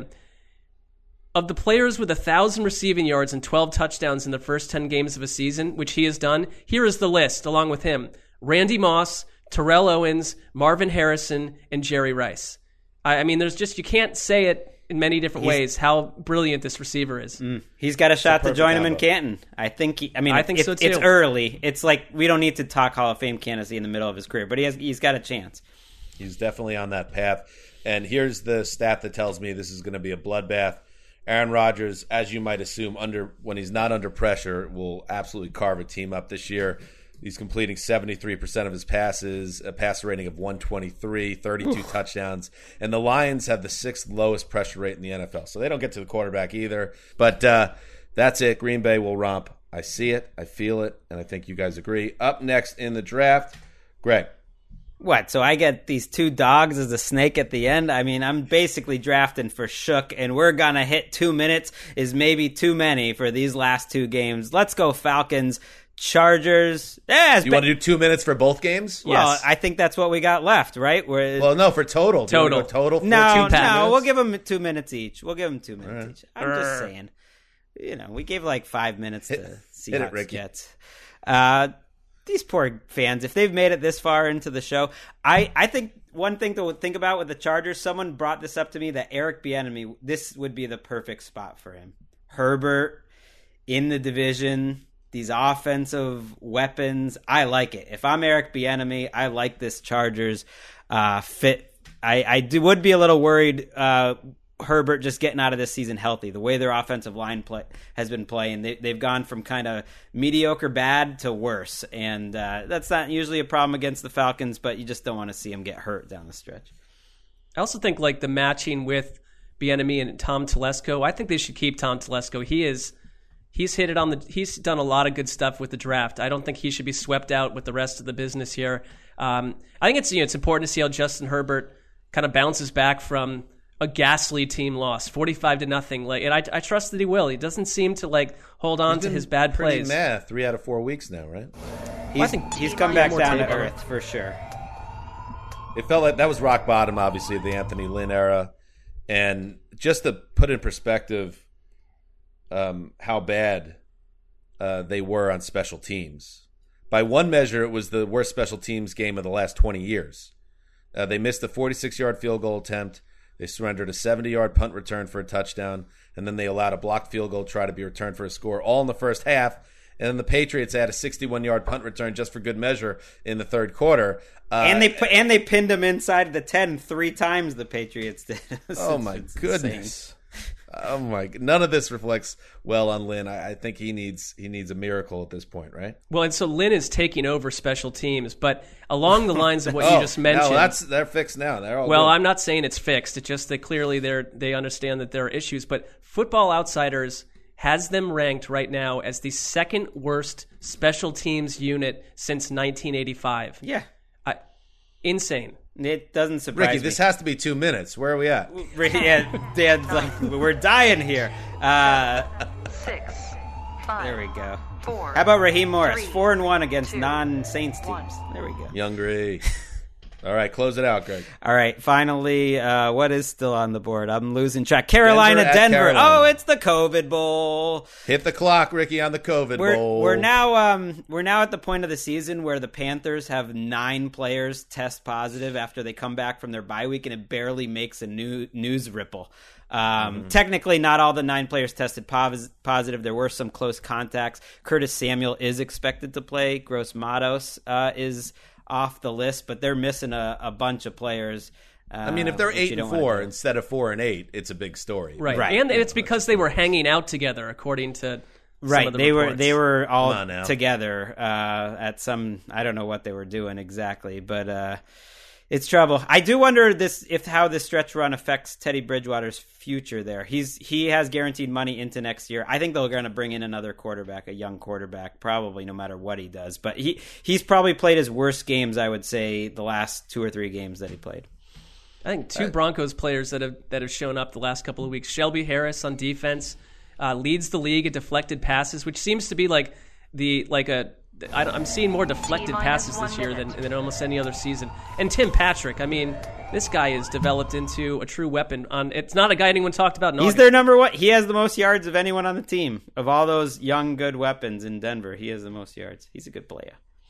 Of the players with 1,000 receiving yards and 12 touchdowns in the first 10 games of a season, which he has done, here is the list along with him: Randy Moss, Terrell Owens, Marvin Harrison, and Jerry Rice. I mean, there's just, you can't say it in many different ways how brilliant this receiver is. He's got a shot to join him in Canton. I think so too. It's early. It's like we don't need to talk Hall of Fame candidacy in the middle of his career, but he's got a chance. He's definitely on that path. And here's the stat that tells me this is going to be a bloodbath. Aaron Rodgers, as you might assume, when he's not under pressure, will absolutely carve a team up this year. He's completing 73% of his passes, a passer rating of 123, 32 touchdowns. And the Lions have the 6th lowest pressure rate in the NFL. So they don't get to the quarterback either. But that's it. Green Bay will romp. I see it. I feel it. And I think you guys agree. Up next in the draft, Greg. What, so I get these 2 dogs as a snake at the end? I mean, I'm basically drafting for Shook, and we're going to hit 2 minutes is maybe too many for these last 2 games. Let's go Falcons. Chargers. You want to do 2 minutes for both games? Well, Yes. I think that's what we got left, right? Well, no, for total. Do you wanna go total. 14 No, we'll minutes? give them 2 minutes each. We'll give them 2 minutes each. I'm just saying. We gave like 5 minutes to hit it, Seahawks Ricky. Jets. These poor fans, if they've made it this far into the show, I think one thing to think about with the Chargers, someone brought this up to me, that Eric Bieniemy, this would be the perfect spot for him. Herbert in the division, these offensive weapons. I like it. If I'm Eric Bieniemy, I like this Chargers fit. I would be a little worried Herbert just getting out of this season healthy. The way their offensive line has been playing, they've gone from kind of mediocre bad to worse, and that's not usually a problem against the Falcons, but you just don't want to see them get hurt down the stretch. I also think like the matching with Bieniemy and Tom Telesco, I think they should keep Tom Telesco. He's hit it he's done a lot of good stuff with the draft. I don't think he should be swept out with the rest of the business here. I think it's important to see how Justin Herbert kind of bounces back from a ghastly team loss, 45-0. And I trust that he will. He doesn't seem to hold on to his bad plays. Pretty 3 out of 4 weeks now, right? I think he's come back down to earth for sure. It felt like that was rock bottom, obviously, of the Anthony Lynn era. And just to put in perspective how bad they were on special teams. By one measure, it was the worst special teams game of the last 20 years. They missed a 46-yard field goal attempt. They surrendered a 70-yard punt return for a touchdown, and then they allowed a blocked field goal try to be returned for a score, all in the first half. And then the Patriots had a 61-yard punt return just for good measure in the third quarter. And they pinned them inside the 10 3 times, the Patriots did. Oh, my goodness. Oh, my. None of this reflects well on Lynn. I think he needs a miracle at this point, right? Well, and so Lynn is taking over special teams, but along the lines of what you just mentioned. No, they're fixed now. They're all well, good. I'm not saying it's fixed. It's just that clearly they understand that there are issues. But Football Outsiders has them ranked right now as the second worst special teams unit since 1985. Yeah. Insane. It doesn't surprise Ricky, me. this has to be 2 minutes. Where are we at? Yeah, Dad's like, we're dying here. 6, 5. There we go. 4. How about Raheem Morris? 3, 4-1 against 2, non-Saints 1. teams. There we go. Youngry. All right, close it out, Greg. All right, finally, what is still on the board? I'm losing track. Carolina, Denver at Denver. Carolina. Oh, it's the COVID Bowl. Hit the clock, Ricky, on the COVID Bowl. We're now at the point of the season where the Panthers have 9 players test positive after they come back from their bye week, and it barely makes a news ripple. Technically, not all the 9 players tested positive. There were some close contacts. Curtis Samuel is expected to play. Gross Matos is off the list, but they're missing a bunch of players. I mean, if they're 8-4 instead of 4-8, it's a big story. Right. And it's because they were hanging out together, according to some of the reports. They were all together at some, I don't know what they were doing exactly, but it's trouble. I do wonder how this stretch run affects Teddy Bridgewater's future there. He has guaranteed money into next year. I think they're going to bring in another quarterback, a young quarterback, probably no matter what he does. But he's probably played his worst games, I would say, the last 2 or 3 games that he played. I think 2 Broncos players that have shown up the last couple of weeks. Shelby Harris on defense leads the league in deflected passes, which seems to be I'm seeing more deflected passes this year than almost any other season. And Tim Patrick, I mean, this guy is developed into a true weapon. It's not a guy anyone talked about in He's August. their number one. He has the most yards of anyone on the team. Of all those young, good weapons in Denver, he has the most yards. He's a good player.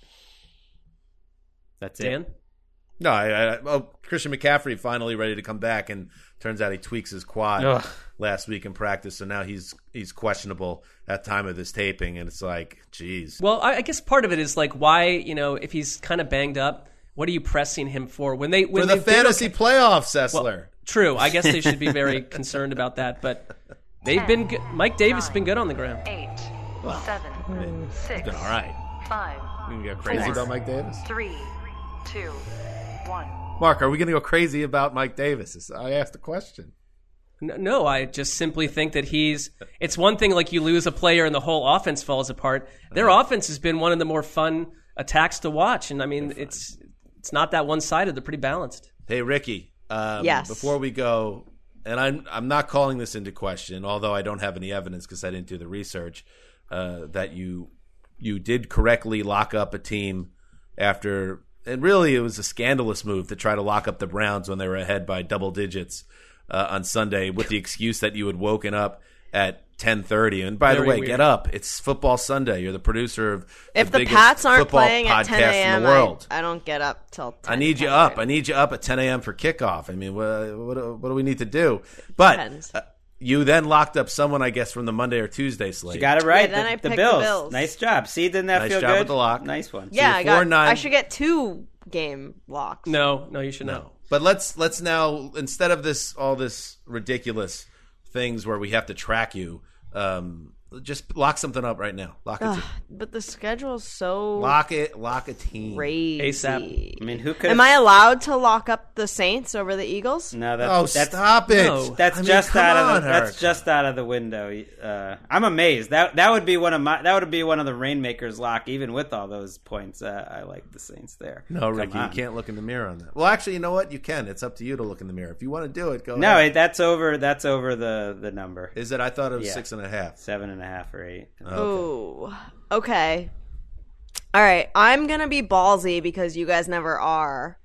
That's Dan? it. No, Christian McCaffrey finally ready to come back, and turns out he tweaks his quad last week in practice, so now he's questionable at time of this taping, and it's like, geez. Well, I guess part of it is why, if he's kind of banged up, what are you pressing him for? When for the fantasy playoffs, Sessler. Well, true. I guess they should be very concerned about that, but they've been good. Mike Davis has been good on the ground. 8, 7, 6. He's been all right. 5. You gonna go crazy about Mike Davis? 3, 2, 1. Mark, are we going to go crazy about Mike Davis? I asked a question. No, I just simply think that it's one thing you lose a player and the whole offense falls apart. Their offense has been one of the more fun attacks to watch, and I mean, it's not that one-sided. They're pretty balanced. Hey, Ricky. Yes. Before we go, and I'm not calling this into question, although I don't have any evidence because I didn't do the research, that you you did correctly lock up a team after, and really it was a scandalous move to try to lock up the Browns when they were ahead by double digits on Sunday with the excuse that you had woken up at 10:30. And by the way, get up. It's football Sunday. You're the producer of if the the biggest Pats aren't football playing at 10 podcast a.m., in the world. I don't get up till 10. I need you up. I need you up at 10 a.m. for kickoff. I mean, what do we need to do? But you then locked up someone, I guess, from the Monday or Tuesday slate. You got it right. Yeah, then I the picked Bills. the Bills. Nice job. See, didn't that Nice feel job good? with the lock. Nice one. Yeah, So you're 4-9. I should get 2 game locks. No, you should not. No. But let's now, instead of all this ridiculous things where we have to track you, just lock something up right now. Lock a team. But the schedule's so Lock a team. crazy. ASAP. I mean, who could? Am I allowed to lock up the Saints over the Eagles? No, Oh, that's stop it! No. That's I mean, just come out of on, the, that's Erica. just out of the window. I'm amazed. That would be one of the Rainmakers lock, even with all those points. I like the Saints there. No, Come Ricky, you on. can't look in the mirror on that. Well, actually, you know what? You can. It's up to you to look in the mirror. If you want to do it, go No, ahead. that's over. That's over the number. Is it? I thought it was Yeah. 6.5. 7.5 or 8. Ooh. Okay. All right. I'm going to be ballsy because you guys never are.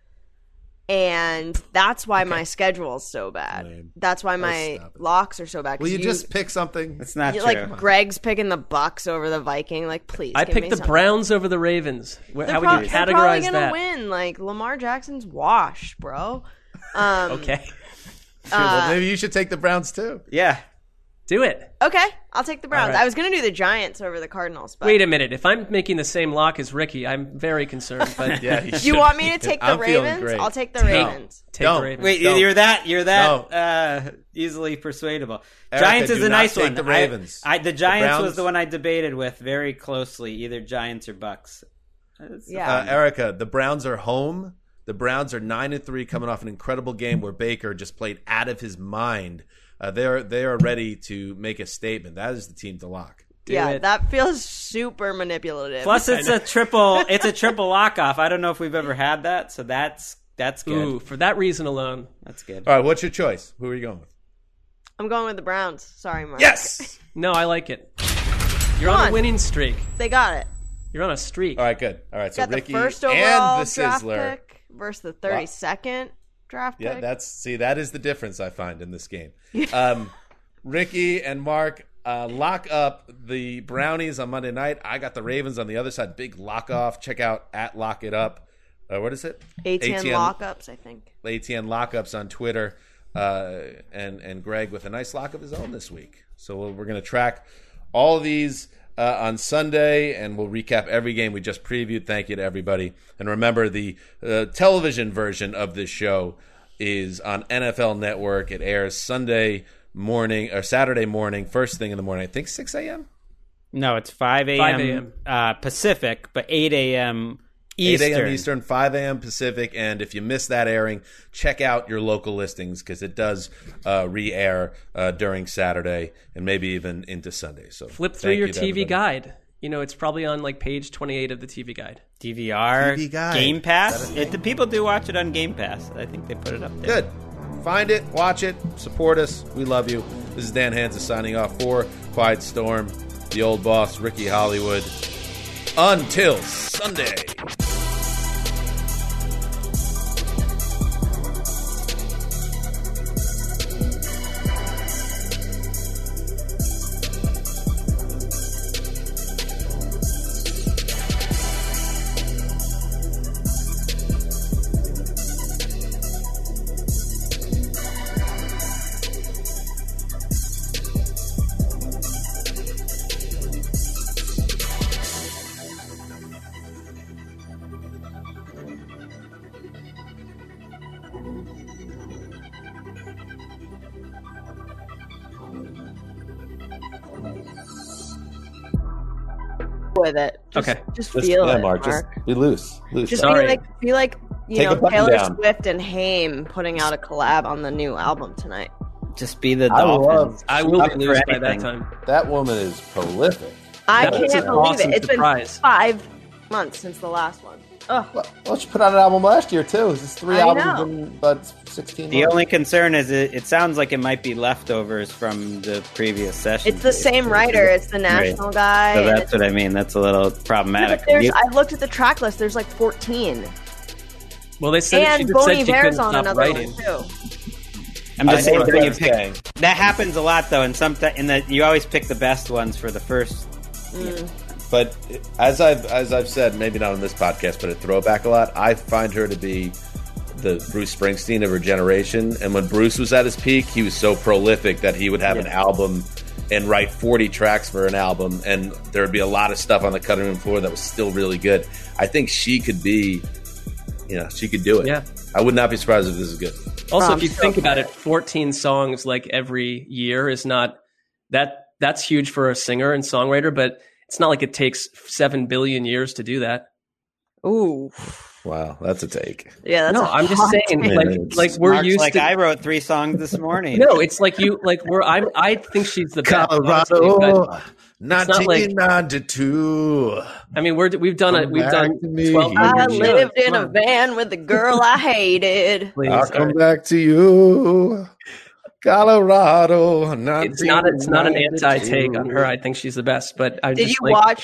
And that's why my schedule's so bad. Lame. That's why my stop it. locks are so bad. 'cause Will you just pick something? It's not true. like Greg's picking the Bucks over the Viking. Like, please. I give picked me the something. Browns over the Ravens. How They're would you they're probably categorize gonna that? win. Like Lamar Jackson's washed, bro. Okay, Well, maybe you should take the Browns too. yeah. do it. Okay, I'll take the Browns. All right. I was gonna do the Giants over the Cardinals, but Wait a minute. If I'm making the same lock as Ricky, I'm very concerned. But Yeah, do you want me to take the I'm feeling Ravens? great. I'll take the Ravens. take Don't. the Ravens. Wait, Don't. you're that easily persuadable. Erica, Giants is do a not nice take one. the Ravens. The Giants Browns- was the one I debated with very closely, either Giants or Bucks. Yeah. Erica, the Browns are home. The Browns are 9-3, coming off an incredible game where Baker just played out of his mind. They are ready to make a statement. That is the team to lock. Yeah, it. that feels super manipulative. Plus, it's a triple lock off. I don't know if we've ever had that, so that's good. Ooh, for that reason alone. That's good. All right, what's your choice? Who are you going with? I'm going with the Browns. Sorry, Mark. Yes. No, I like it. You're Come on a on. winning streak. They got it. You're on a streak. All right, good. All right, so Got Ricky the first and overall the draft Sizzler. pick versus the 32nd draft Yeah, pick. that is the difference I find in this game. Ricky and Mark lock up the Brownies on Monday night. I got the Ravens on the other side. Big lock off. Check out at Lock It Up. What is it? ATN lockups, I think. ATN lockups on Twitter. And Greg with a nice lock of his own this week. So we're going to track all of these on Sunday, and we'll recap every game we just previewed. Thank you to everybody. And remember, the television version of this show is on NFL Network. It airs Sunday morning or Saturday morning, first thing in the morning. I think 6 a.m. No, it's 5 a.m. Pacific, but 8 a.m. Eastern. 8 a.m. Eastern, 5 a.m. Pacific. And if you missed that airing, check out your local listings because it does re-air during Saturday and maybe even into Sunday. So Flip through thank your you to TV everybody. guide. You know, it's probably on like page 28 of the TV guide. DVR, TV guide. Game Pass. The people do watch it on Game Pass. I think they put it up there. Good. Find it, watch it, support us. We love you. This is Dan Hansis signing off for Quiet Storm, the old boss, Ricky Hollywood. Until Sunday. With it. Just feel it, Mark. be loose. Just Sorry. be like you Take a know, button Taylor down. Swift and Haim putting out a collab on the new album tonight. Just be the Dolphins. I will Up be for loose by that anything. time. That woman is prolific. I That's can't an believe awesome it. It's surprise. been 5 months since the last one. Well, she put out an album last year too. This is 3 I albums know. in about 16 The months. only concern is it sounds like it might be leftovers from the previous session. It's the same writer. It's the national guy. So and that's what I mean. That's a little problematic. I've looked at the track list. There's like 14. Well, they said And she just Bon said she couldn't Iver's on stop another writing. one too. I'm just saying what that you Ben's saying. that happens a lot though, and that you always pick the best ones for the first. But as I've said, maybe not on this podcast, but at Throwback a lot, I find her to be the Bruce Springsteen of her generation. And when Bruce was at his peak, he was so prolific that he would have an album and write 40 tracks for an album, and there would be a lot of stuff on the cutting room floor that was still really good. I think she could be, she could do it. Yeah. I would not be surprised if this is good. Also, if you think about it, 14 songs like every year is not that's huge for a singer and songwriter, but it's not like it takes 7 billion years to do that. Ooh. Wow, that's a take. Yeah, that's No, a I'm just hot saying, take. like we're Mark's used like to. I wrote 3 songs this morning. No, it's like I think she's the best. honestly, Colorado, but not like- 1992. I mean, we've done Come we've back done to me. 12. I shows. lived in Come a on, van with a girl I hated. please. I'll come back to you, Colorado. It's not an anti-take on her. I think she's the best. But I Did just you watch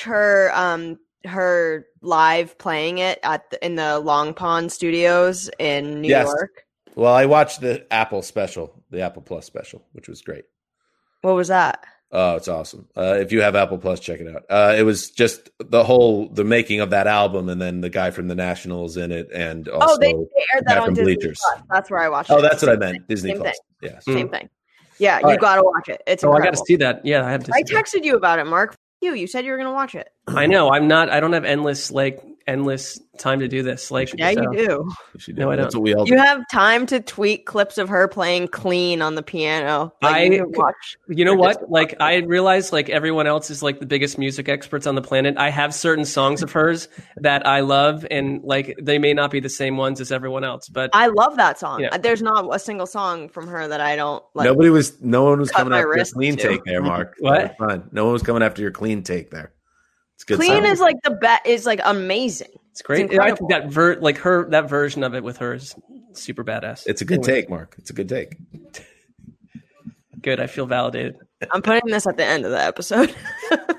her live playing it in the Long Pond Studios in New Yes. York? Well, I watched the Apple special, the Apple Plus special, which was great. What was that? Oh, it's awesome. If you have Apple Plus, check it out. It was just the making of that album, and then the guy from the Nationals in it, and also they aired that guy on from Disney Bleachers. Plus. That's where I watched Oh, it. that's what I Same meant. thing. Disney Same Plus. thing. Yes. Same thing. Yeah, All you right. got to watch it. It's Oh, I incredible. got to see that. Yeah, I have to. I see that. texted you about it, Mark. You said you were going to watch it. I know. I'm not. I don't have endless time to do this. Like, Yeah, so- you do. You should do No, it. I That's don't. what we all do. You have time to tweet clips of her playing clean on the piano. I- you can watch. You know or what? just- Like, I realize, like, everyone else is like the biggest music experts on the planet. I have certain songs of hers that I love, and like, they may not be the same ones as everyone else, but I love that song. Yeah. There's not a single song from her that I don't like. No one was cut coming my after your wrist clean too. take there, Mark. What? That was fine. No one was coming after your clean take there. It's good. Clean stuff. is like is like amazing. it's great. It's I think that version of it with her is super badass. It's a good Anyway, take, Mark. It's a good take. Good. I feel validated. I'm putting this at the end of the episode.